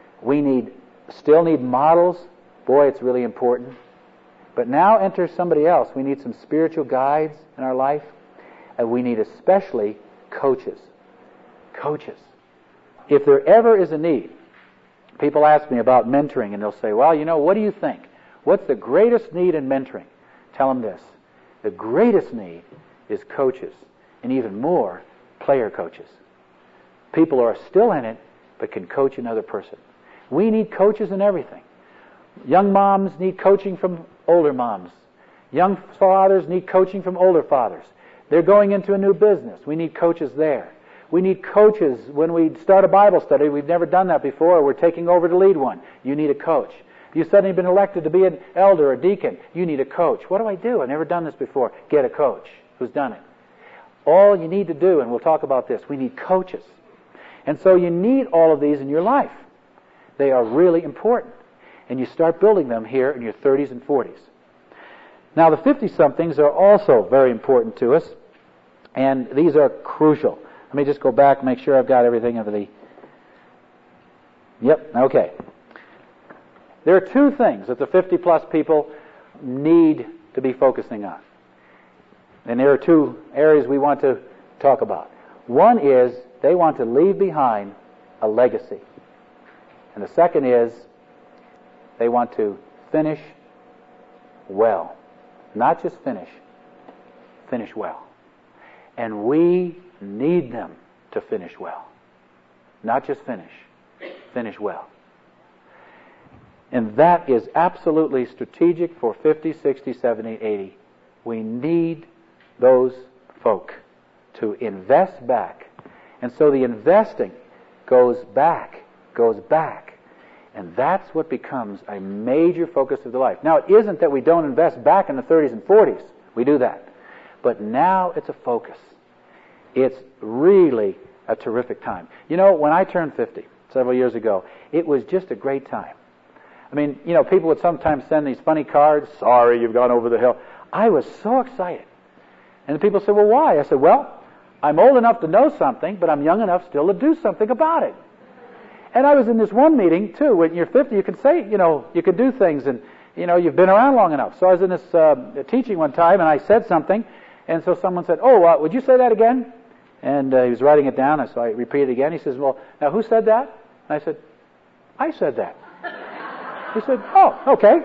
A: we still need models. Boy, it's really important. But now enter somebody else. We need some spiritual guides in our life. And we need especially coaches. Coaches. If there ever is a need, people ask me about mentoring and they'll say, well, what do you think? What's the greatest need in mentoring? Tell them this. The greatest need is coaches, and even more, player coaches. People who are still in it, but can coach another person. We need coaches in everything. Young moms need coaching from older moms. Young fathers need coaching from older fathers. They're going into a new business. We need coaches there. We need coaches when we start a Bible study. We've never done that before. We're taking over to lead one. You need a coach. If you've suddenly been elected to be an elder or deacon, you need a coach. What do I do? I've never done this before. Get a coach who's done it. All you need to do, and we'll talk about this, we need coaches. And so you need all of these in your life. They are really important. And you start building them here in your 30s and 40s. Now, the 50-somethings are also very important to us, and these are crucial. Let me just go back and make sure I've got everything over the... Yep, okay. There are two things that the 50-plus people need to be focusing on. And there are two areas we want to talk about. One is they want to leave behind a legacy. And the second is they want to finish well. Not just finish well. And we need them to finish well. Not just finish well. And that is absolutely strategic for 50, 60, 70, 80. We need those folk to invest back. And so the investing goes back. And that's what becomes a major focus of the life. Now, it isn't that we don't invest back in the 30s and 40s. We do that. But now it's a focus. It's really a terrific time. You know, when I turned 50 several years ago, it was just a great time. I mean, you know, people would sometimes send these funny cards, sorry, you've gone over the hill. I was so excited. And the people said, well, why? I said, well, I'm old enough to know something, but I'm young enough still to do something about it. And I was in this one meeting, too. When you're 50, you can say, you know, you can do things, and, you know, you've been around long enough. So I was in this teaching one time, and I said something, and so someone said, oh, would you say that again? And he was writing it down, and so I repeated it again. He says, well, now who said that? And I said, I said that. He said, oh, okay.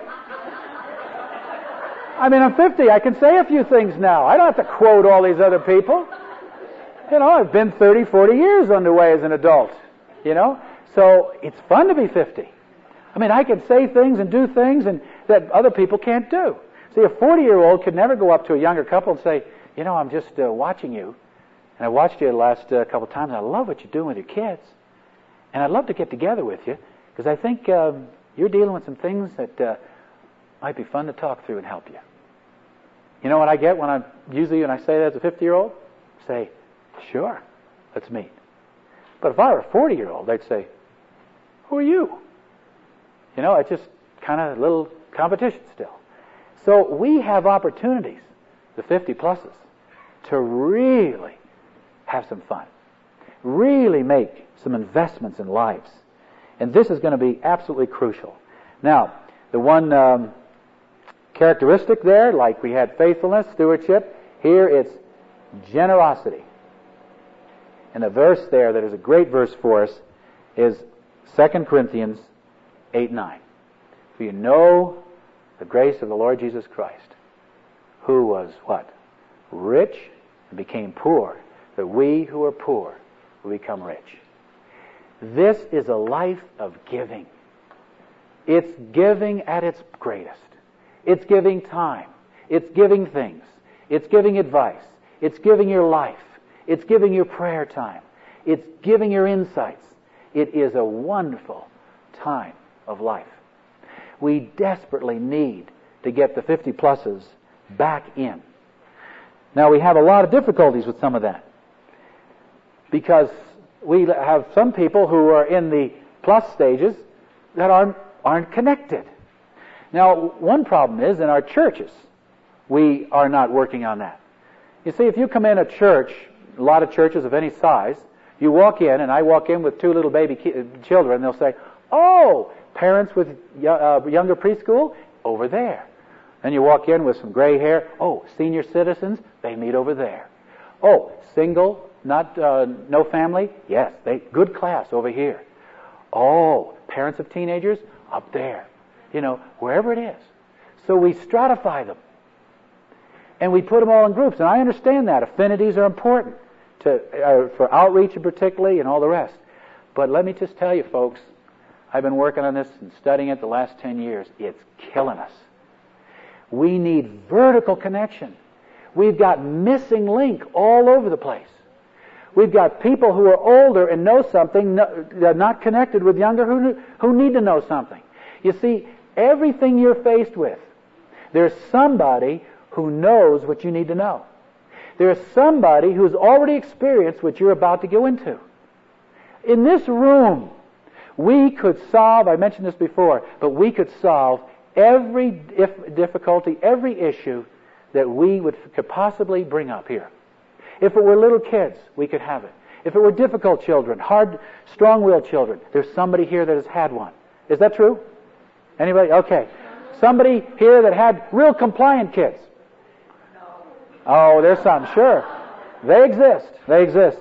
A: I mean, I'm 50. I can say a few things now. I don't have to quote all these other people. You know, I've been 30, 40 years underway as an adult, you know. So it's fun to be 50. I mean, I can say things and do things and that other people can't do. See, a 40-year-old could never go up to a younger couple and say, you know, I'm just watching you. And I watched you the last couple of times, and I love what you're doing with your kids. And I'd love to get together with you, because I think you're dealing with some things that might be fun to talk through and help you. You know what I get when I say that as a 50-year-old? Say, sure, let's meet. But if I were a 40-year-old, they'd say, who are you? You know, it's just kind of a little competition still. So we have opportunities, the 50-pluses, to really have some fun, really make some investments in lives. And this is going to be absolutely crucial. Now, the one characteristic there, like we had faithfulness, stewardship, here it's generosity. And the verse there that is a great verse for us is 2 Corinthians 8:9. For you know the grace of the Lord Jesus Christ, who was what? Rich and became poor, that we who are poor will become rich. This is a life of giving. It's giving at its greatest. It's giving time. It's giving things. It's giving advice. It's giving your life. It's giving your prayer time. It's giving your insights. It is a wonderful time of life. We desperately need to get the 50-pluses back in. Now, we have a lot of difficulties with some of that, because we have some people who are in the plus stages that aren't connected. Now, one problem is in our churches, we are not working on that. You see, if you come in a church, a lot of churches of any size, you walk in, and I walk in with two little baby children, they'll say, oh, parents with younger preschool, over there. Then you walk in with some gray hair, oh, senior citizens, they meet over there. Oh, single, not no family, yes, good class over here. Oh, parents of teenagers, up there. You know, wherever it is. So we stratify them. And we put them all in groups. And I understand that. Affinities are important for outreach particularly and all the rest. But let me just tell you, folks, I've been working on this and studying it the last 10 years. It's killing us. We need vertical connection. We've got missing link all over the place. We've got people who are older and know something, they're not connected with younger who need to know something. You see, everything you're faced with, there's somebody who knows what you need to know. There's somebody who's already experienced what you're about to go into. In this room, we could solve, I mentioned this before, but we could solve every difficulty, every issue that we could possibly bring up here. If it were little kids, we could have it. If it were difficult children, hard, strong-willed children, there's somebody here that has had one. Is that true? Anybody? Okay. Somebody here that had real compliant kids? Oh, there's some, sure. They exist. They exist.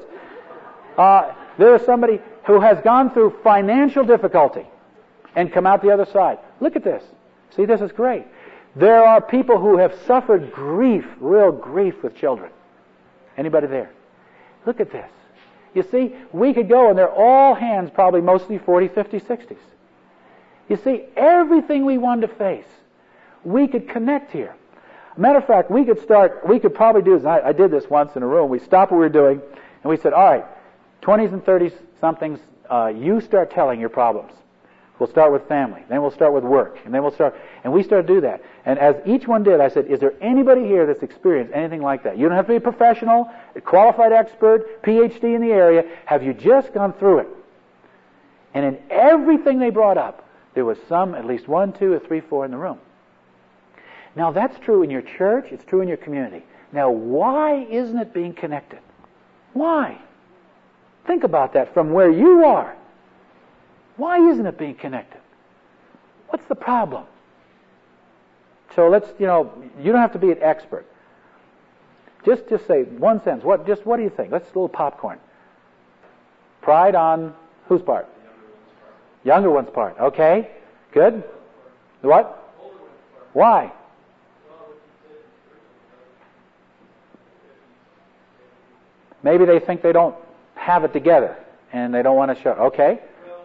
A: There is somebody who has gone through financial difficulty and come out the other side. Look at this. See, this is great. There are people who have suffered grief, real grief with children. Anybody there? Look at this. You see, we could go, and they're all hands, probably mostly 40, 50, 60s. You see, everything we wanted to face, we could connect here. Matter of fact, we could probably do this. I did this once in a room. We stopped what we were doing, and we said, all right, 20s and 30-somethings, you start telling your problems. We'll start with family, then we'll start with work, and then we started to do that. And as each one did, I said, is there anybody here that's experienced anything like that? You don't have to be a professional, a qualified expert, PhD in the area. Have you just gone through it? And in everything they brought up, there was at least 1, 2, or 3, 4 in the room. Now that's true in your church, it's true in your community. Now why isn't it being connected? Why? Think about that from where you are. Why isn't it being connected? What's the problem? So you don't have to be an expert. Just say one sentence. What do you think? Let's do a little popcorn. Pride on whose part? Younger one's part. Okay. Good. What? Why? Maybe they think they don't have it together and they don't want to show. Okay.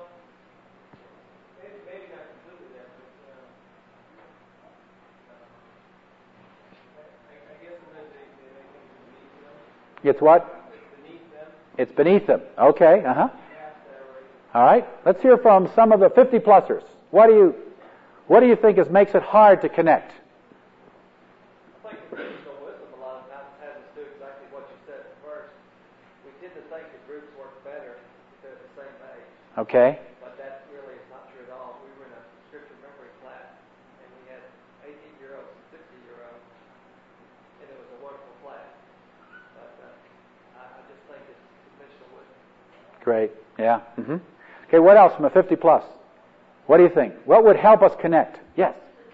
A: It's what? It's beneath them. Okay, All right. Let's hear from some of the 50-plussers. What do you think makes it hard to connect?
C: I think the traditional wisdom a lot of times has us do exactly what you said at first. We tend to think that groups work better if they're the same age.
A: Okay.
C: But that really is not true at all. We were in a scripture memory class, and we had 18-year-olds and 60-year-olds, and it was a wonderful class. But I just think it's conventional wisdom.
A: Great. Yeah. Mm-hmm. Okay, what else from a 50-plus? What do you think? What would help us connect? Yes.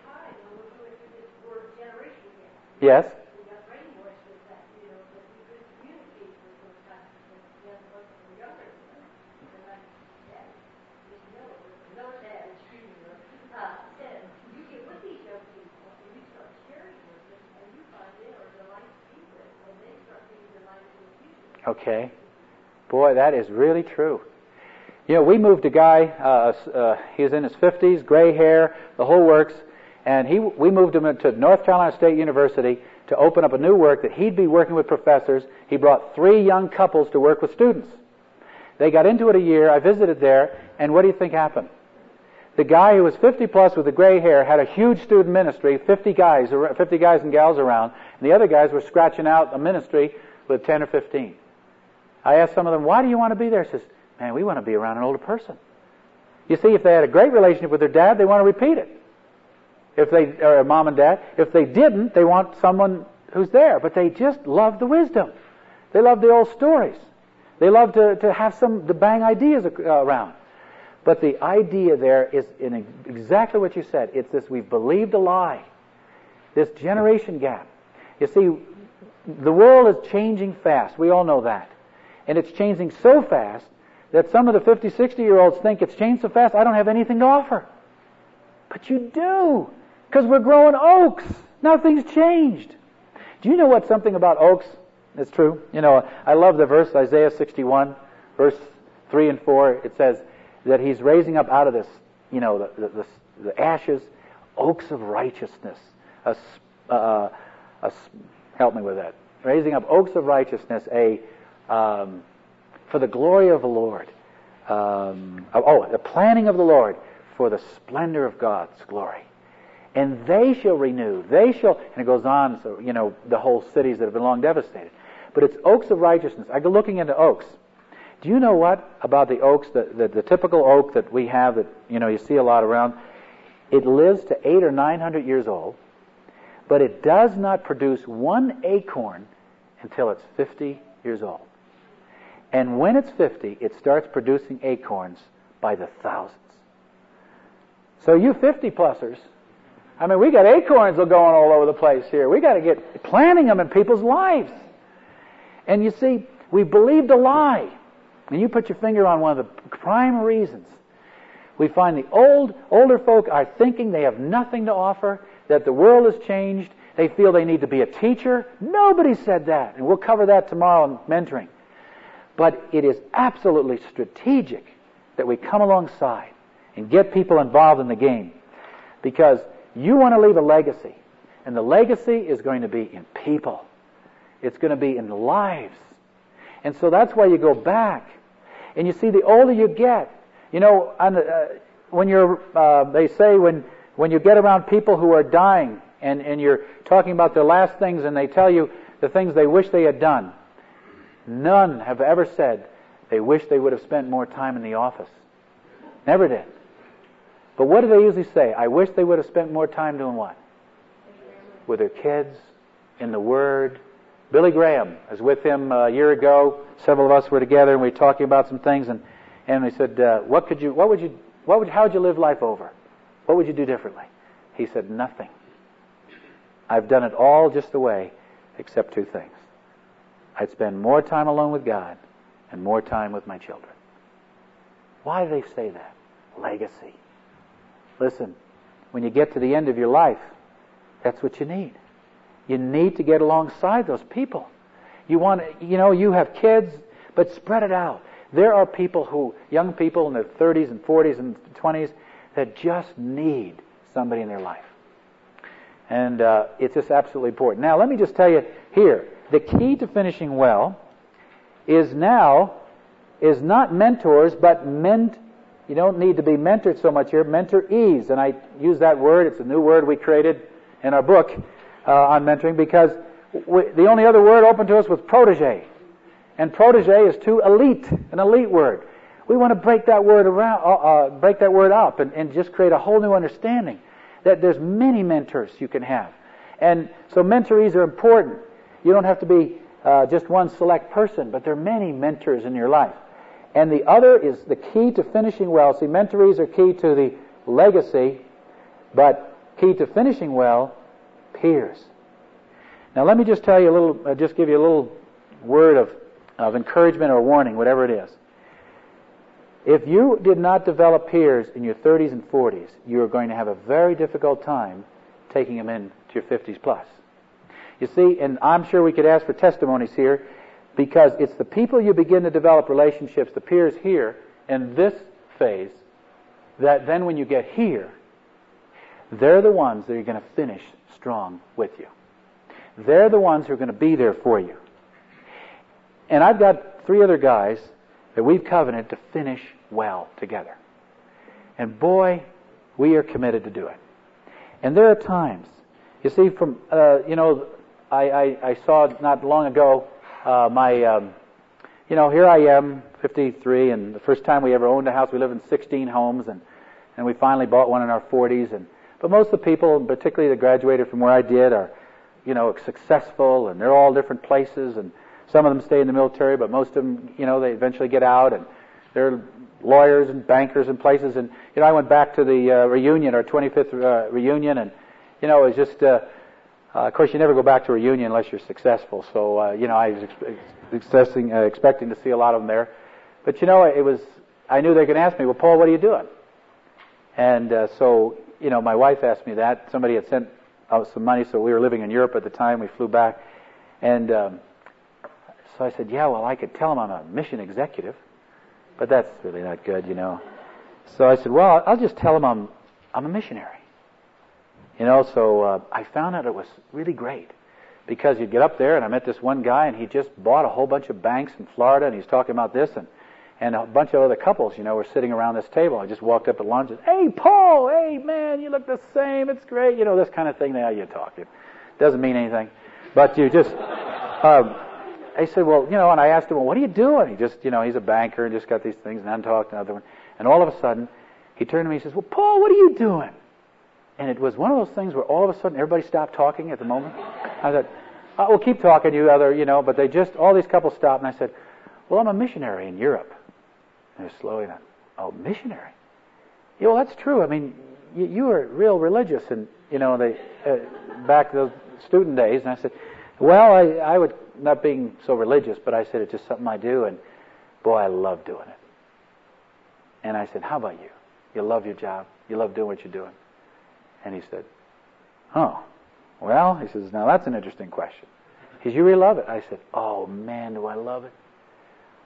A: Yes. Okay. Boy, that is really true. We moved a guy, he was in his 50s, gray hair, the whole works, and we moved him to North Carolina State University to open up a new work that he'd be working with professors. He brought 3 young couples to work with students. They got into it a year, I visited there, and what do you think happened? The guy who was 50 plus with the gray hair had a huge student ministry, 50 guys and gals around, and the other guys were scratching out a ministry with 10 or 15. I asked some of them, why do you want to be there? He says, man, we want to be around an older person. You see, if they had a great relationship with their dad, they want to repeat it. Or mom and dad. If they didn't, they want someone who's there. But they just love the wisdom. They love the old stories. They love to have to bang ideas around. But the idea there is in exactly what you said. It's this, we've believed a lie. This generation gap. You see, the world is changing fast. We all know that. And it's changing so fast that some of the 50, 60-year-olds think it's changed so fast, I don't have anything to offer. But you do, because we're growing oaks. Nothing's changed. Do you know what something about oaks is true? I love the verse, Isaiah 61, verse 3 and 4. It says that he's raising up out of this, the ashes, oaks of righteousness. Help me with that. Raising up oaks of righteousness, for the glory of the Lord. The planning of the Lord for the splendor of God's glory. And they shall renew. And it goes on, so, the whole cities that have been long devastated. But it's oaks of righteousness. I go looking into oaks. Do you know what about the oaks, the typical oak that we have that, you see a lot around? It lives to 800 or 900 years old, but it does not produce one acorn until it's 50 years old. And when it's 50, it starts producing acorns by the thousands. So you 50-plussers, we got acorns going all over the place here. We got to get planting them in people's lives. And you see, we believed a lie. And you put your finger on one of the prime reasons. We find the older folk are thinking they have nothing to offer, that the world has changed. They feel they need to be a teacher. Nobody said that. And we'll cover that tomorrow in mentoring. But it is absolutely strategic that we come alongside and get people involved in the game. Because you want to leave a legacy. And the legacy is going to be in people. It's going to be in lives. And so that's why you go back. And you see, the older you get, you know, when you're, they say when you get around people who are dying and you're talking about their last things and they tell you the things they wish they had done, none have ever said they wish they would have spent more time in the office. Never did. But what do they usually say? I wish they would have spent more time doing what? With their kids, in the Word. Billy Graham, I was with him a year ago. Several of us were together and we were talking about some things, and we said, how would you live life over? What would you do differently? He said, nothing. I've done it all just the way, except two things. I'd spend more time alone with God and more time with my children. Why do they say that? Legacy. Listen, when you get to the end of your life, that's what you need. You need to get alongside those people. You have kids, but spread it out. There are young people in their 30s and 40s and 20s that just need somebody in their life. And it's just absolutely important. Now, let me just tell you here, the key to finishing well is not mentors, but you don't need to be mentored so much here, mentorees. And I use that word, it's a new word we created in our book on mentoring, because the only other word open to us was protege. And protege is too elite, an elite word. We want to break that word up and just create a whole new understanding that there's many mentors you can have. And so mentorees are important. You don't have to be just one select person, but there are many mentors in your life. And the other is the key to finishing well. See, mentorees are key to the legacy, but key to finishing well, peers. Now let me just tell you give you a little word of encouragement or warning, whatever it is. If you did not develop peers in your 30s and 40s, you are going to have a very difficult time taking them into your 50s plus. You see, and I'm sure we could ask for testimonies here, because it's the people you begin to develop relationships, the peers here, in this phase, that then when you get here, they're the ones that are going to finish strong with you. They're the ones who are going to be there for you. And I've got 3 other guys that we've covenanted to finish well together. And boy, we are committed to do it. And there are times, you see, I saw not long ago, here I am, 53, and the first time we ever owned a house, we lived in 16 homes, and we finally bought one in our 40s. But most of the people, particularly that graduated from where I did, are, successful, and they're all different places, and some of them stay in the military, but most of them, they eventually get out, and they're lawyers and bankers and places. And, I went back to the reunion, our 25th reunion, and, it was just, of course, you never go back to a reunion unless you're successful. So, I was expecting to see a lot of them there. But, I knew they were going to ask me, well, Paul, what are you doing? And so, my wife asked me that. Somebody had sent out some money, so we were living in Europe at the time. We flew back. And so I said, yeah, well, I could tell them I'm a mission executive, but that's really not good, So I said, well, I'll just tell them I'm a missionary. So I found out it was really great, because you'd get up there, and I met this one guy, and he just bought a whole bunch of banks in Florida, and he's talking about this, and a bunch of other couples, were sitting around this table. I just walked up at lunch and, hey, Paul, hey, man, you look the same, it's great, this kind of thing. Now you talk. It doesn't mean anything, but you just... I said, well, and I asked him, well, what are you doing? He just, he's a banker and just got these things, and I'm talking to another one. And all of a sudden, he turned to me and says, well, Paul, what are you doing? And it was one of those things where all of a sudden everybody stopped talking at the moment. I thought, well, keep talking, but they just, all these couples stopped, and I said, well, I'm a missionary in Europe. And they're slowly then, oh, missionary? Yeah, well, that's true. I mean, you were real religious, and, back those student days, and I said, well, I would, not being so religious, but I said it's just something I do, and boy, I love doing it. And I said, how about you? You love your job? You love doing what you're doing? And he said, oh, well, he says, now that's an interesting question. He says, you really love it? I said, oh man, do I love it.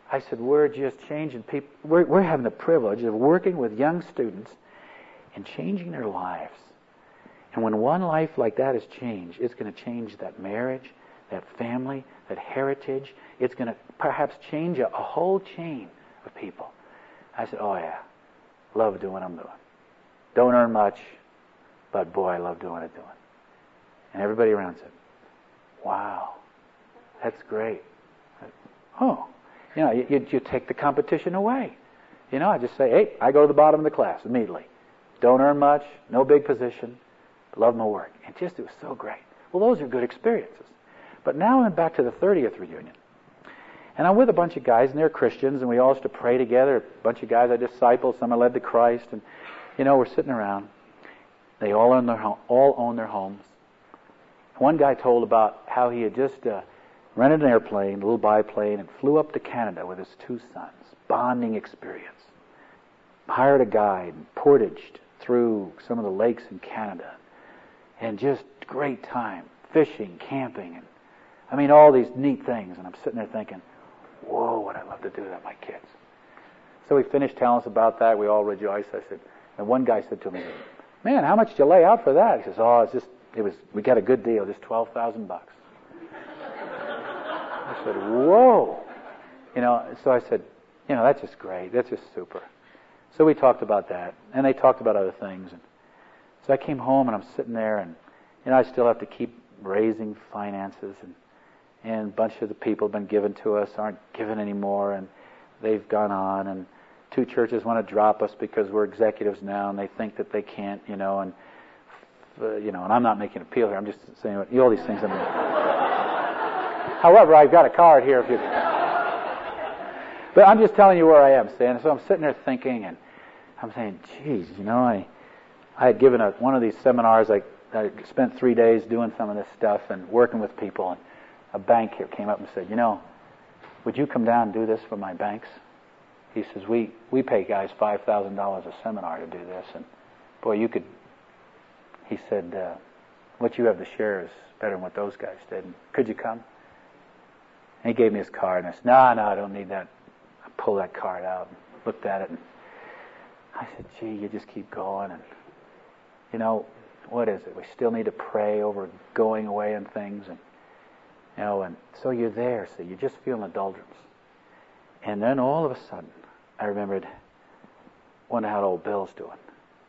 A: I said, we're just changing people. We're having the privilege of working with young students and changing their lives. And when one life like that is changed, it's going to change that marriage, that family, that heritage. It's going to perhaps change a whole chain of people. I said, oh yeah, love doing what I'm doing. Don't earn much, but boy, I love doing what I'm doing. And everybody around said, wow, that's great. Oh, you take the competition away. I just say, hey, I go to the bottom of the class immediately. Don't earn much, no big position, but love my work. And it was so great. Well, those are good experiences. But now I'm back to the 30th reunion. And I'm with a bunch of guys, and they're Christians, and we all used to pray together. A bunch of guys I discipled, some I led to Christ, and, we're sitting around. They all own their homes. One guy told about how he had just rented an airplane, a little biplane, and flew up to Canada with his 2 sons. Bonding experience. Hired a guide and portaged through some of the lakes in Canada. And just great time. Fishing, camping, and all these neat things. And I'm sitting there thinking, whoa, would I love to do that with my kids. So he finished telling us about that. We all rejoiced. And one guy said to me, man, how much did you lay out for that? He says, we got a good deal, just $12,000. I said, whoa. So I said, that's just great. That's just super. So we talked about that, and they talked about other things. And so I came home, and I'm sitting there, and I still have to keep raising finances, and a bunch of the people have been given to us aren't given anymore, and they've gone on, and 2 churches want to drop us because we're executives now, and they think that they can't, and I'm not making an appeal here. I'm just saying all these things. However, I've got a card here if you. But I'm just telling you where I am, Stan. So I'm sitting there thinking, and I'm saying, geez, I had given one of these seminars. I spent 3 days doing some of this stuff and working with people, and a bank here came up and said, would you come down and do this for my banks? He says, we pay guys $5,000 a seminar to do this, and boy, you could. He said, what you have to share is better than what those guys did. And could you come? And he gave me his card, and I said, no, I don't need that. I pulled that card out and looked at it, and I said, gee, you just keep going, and what is it? We still need to pray over going away and things, and and so you're there, so you just feel an indulgence. And then all of a sudden, I remembered, wonder how old Bill's doing.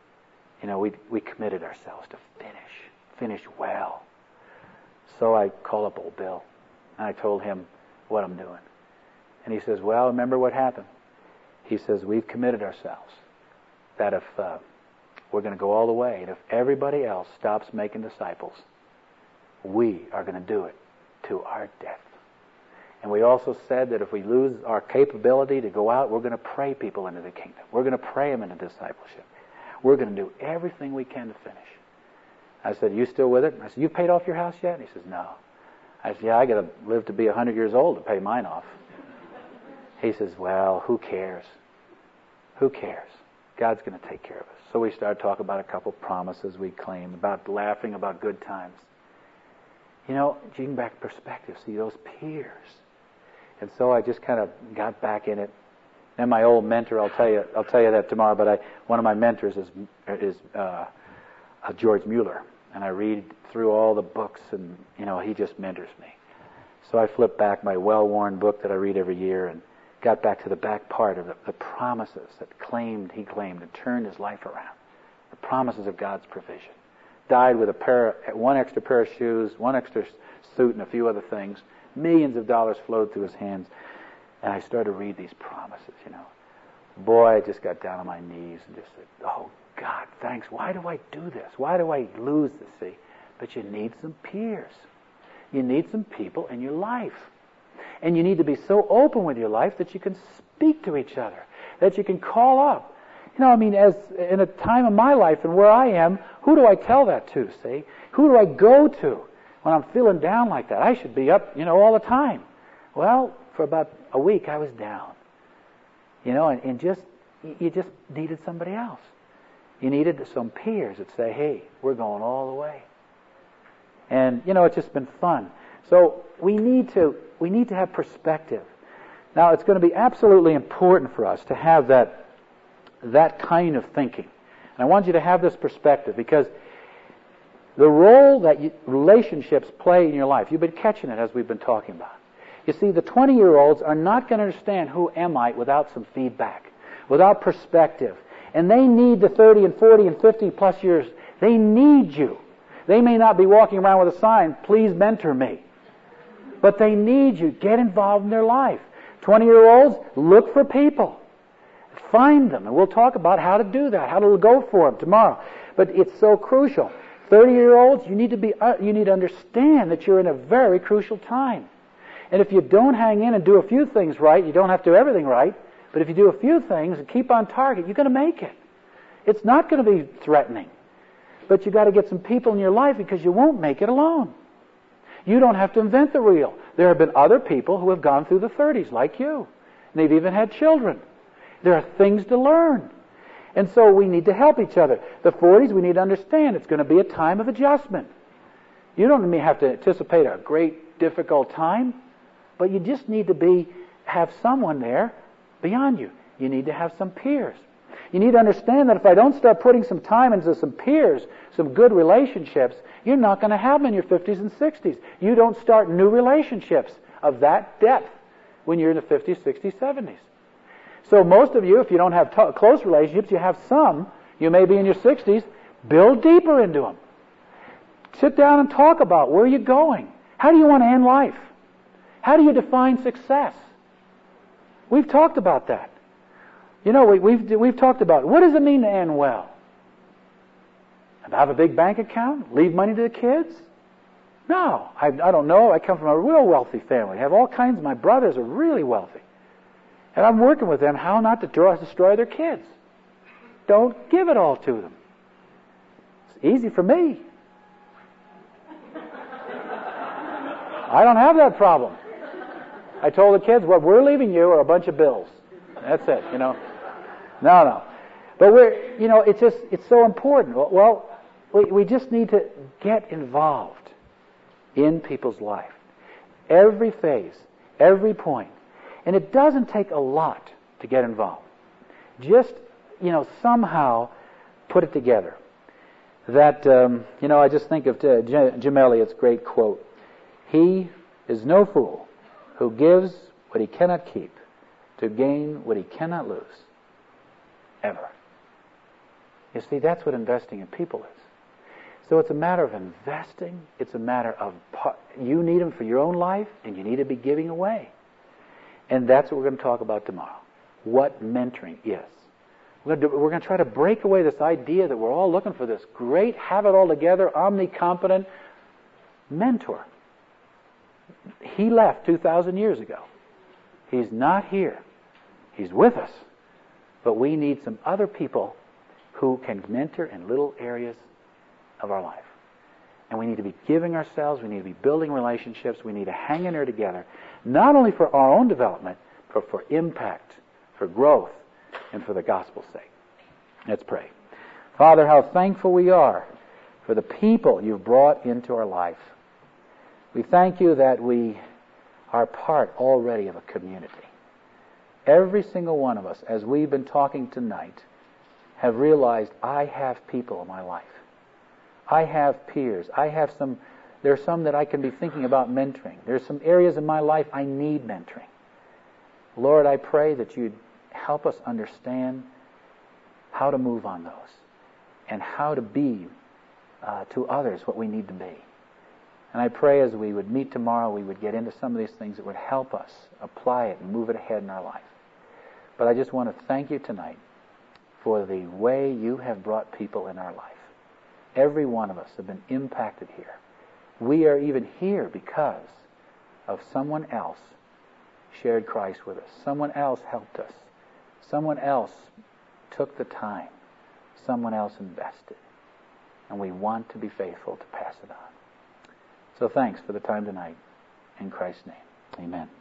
A: We committed ourselves to finish well. So I called up old Bill, and I told him what I'm doing. And he says, well, remember what happened? He says, we've committed ourselves that if we're going to go all the way, and if everybody else stops making disciples, we are going to do it to our death. And we also said that if we lose our capability to go out, we're going to pray people into the kingdom. We're going to pray them into discipleship. We're going to do everything we can to finish. I said, you still with it? I said, you paid off your house yet? And he says, no. I said, yeah, I got to live to be 100 years old to pay mine off. He says, well, who cares? Who cares? God's going to take care of us. So we started talking about a couple promises we claimed, about laughing, about good times. Bring back perspective, see those peers. And so I just kind of got back in it. And my old mentor, I'll tell you that tomorrow, but one of my mentors is George Mueller. And I read through all the books, and, he just mentors me. So I flipped back my well-worn book that I read every year and got back to the back part of the promises that he claimed and turned his life around. The promises of God's provision. Died with one extra pair of shoes, one extra suit, and a few other things. Millions of dollars flowed through his hands. And I started to read these promises, Boy, I just got down on my knees and just said, oh, God, thanks. Why do I do this? Why do I lose this? See? But you need some peers. You need some people in your life. And you need to be so open with your life that you can speak to each other, that you can call up. As in a time of my life and where I am, who do I tell that to, see? Who do I go to when I'm feeling down like that? I should be up, all the time. Well, for about a week I was down. And you just needed somebody else. You needed some peers that say, hey, we're going all the way. And, it's just been fun. So we need to have perspective. Now, it's going to be absolutely important for us to have that kind of thinking. And I want you to have this perspective, because the role that relationships play in your life, you've been catching it as we've been talking about. You see, the 20-year-olds are not going to understand who am I without some feedback, without perspective. And they need the 30 and 40 and 50 plus years. They need you. They may not be walking around with a sign, please mentor me. But they need you. Get involved in their life. 20-year-olds, look for people. Find them. And we'll talk about how to do that, how to go for them tomorrow. But it's so crucial. 30-year-olds, you need to understand that you're in a very crucial time. And if you don't hang in and do a few things right, you don't have to do everything right, but if you do a few things and keep on target, you're going to make it. It's not going to be threatening. But you've got to get some people in your life, because you won't make it alone. You don't have to invent the wheel. There have been other people who have gone through the 30s like you. And they've even had children. There are things to learn. And so we need to help each other. The 40s, we need to understand it's going to be a time of adjustment. You don't have to anticipate a great, difficult time, but you just need to have someone there beyond you. You need to have some peers. You need to understand that if I don't start putting some time into some peers, some good relationships, you're not going to have them in your 50s and 60s. You don't start new relationships of that depth when you're in the 50s, 60s, 70s. So most of you, if you don't have close relationships, you have some. You may be in your 60s. Build deeper into them. Sit down and talk about where you're going. How do you want to end life? How do you define success? We've talked about that. You know, we've talked about, what does it mean to end well? Have a big bank account? Leave money to the kids? No, I don't know. I come from a real wealthy family. I have all kinds. My brothers are really wealthy. And I'm working with them how not to destroy their kids. Don't give it all to them. It's easy for me. I don't have that problem. I told the kids, what we're leaving you are a bunch of bills. That's it, No. But it's so important. Well, we just need to get involved in people's life. Every phase, every point. And it doesn't take a lot to get involved. Just, somehow put it together. That, I just think of Jim Elliot's great quote. He is no fool who gives what he cannot keep to gain what he cannot lose. Ever. You see, that's what investing in people is. So it's a matter of investing. It's a matter of you need them for your own life, and you need to be giving away. And that's what we're going to talk about tomorrow. What mentoring is. We're going to try to break away this idea that we're all looking for this great, have it all together, omnicompetent mentor. He left 2,000 years ago. He's not here. He's with us. But we need some other people who can mentor in little areas of our life. And we need to be giving ourselves, we need to be building relationships, we need to hang in there together, not only for our own development, but for impact, for growth, and for the gospel's sake. Let's pray. Father, how thankful we are for the people you've brought into our life. We thank you that we are part already of a community. Every single one of us, as we've been talking tonight, have realized I have people in my life. I have peers. There's some that I can be thinking about mentoring. There's some areas in my life I need mentoring. Lord, I pray that you'd help us understand how to move on those and how to be to others what we need to be. And I pray as we would meet tomorrow, we would get into some of these things that would help us apply it and move it ahead in our life. But I just want to thank you tonight for the way you have brought people in our life. Every one of us have been impacted here. We are even here because of someone else shared Christ with us. Someone else helped us. Someone else took the time. Someone else invested. And we want to be faithful to pass it on. So thanks for the time tonight. In Christ's name, amen.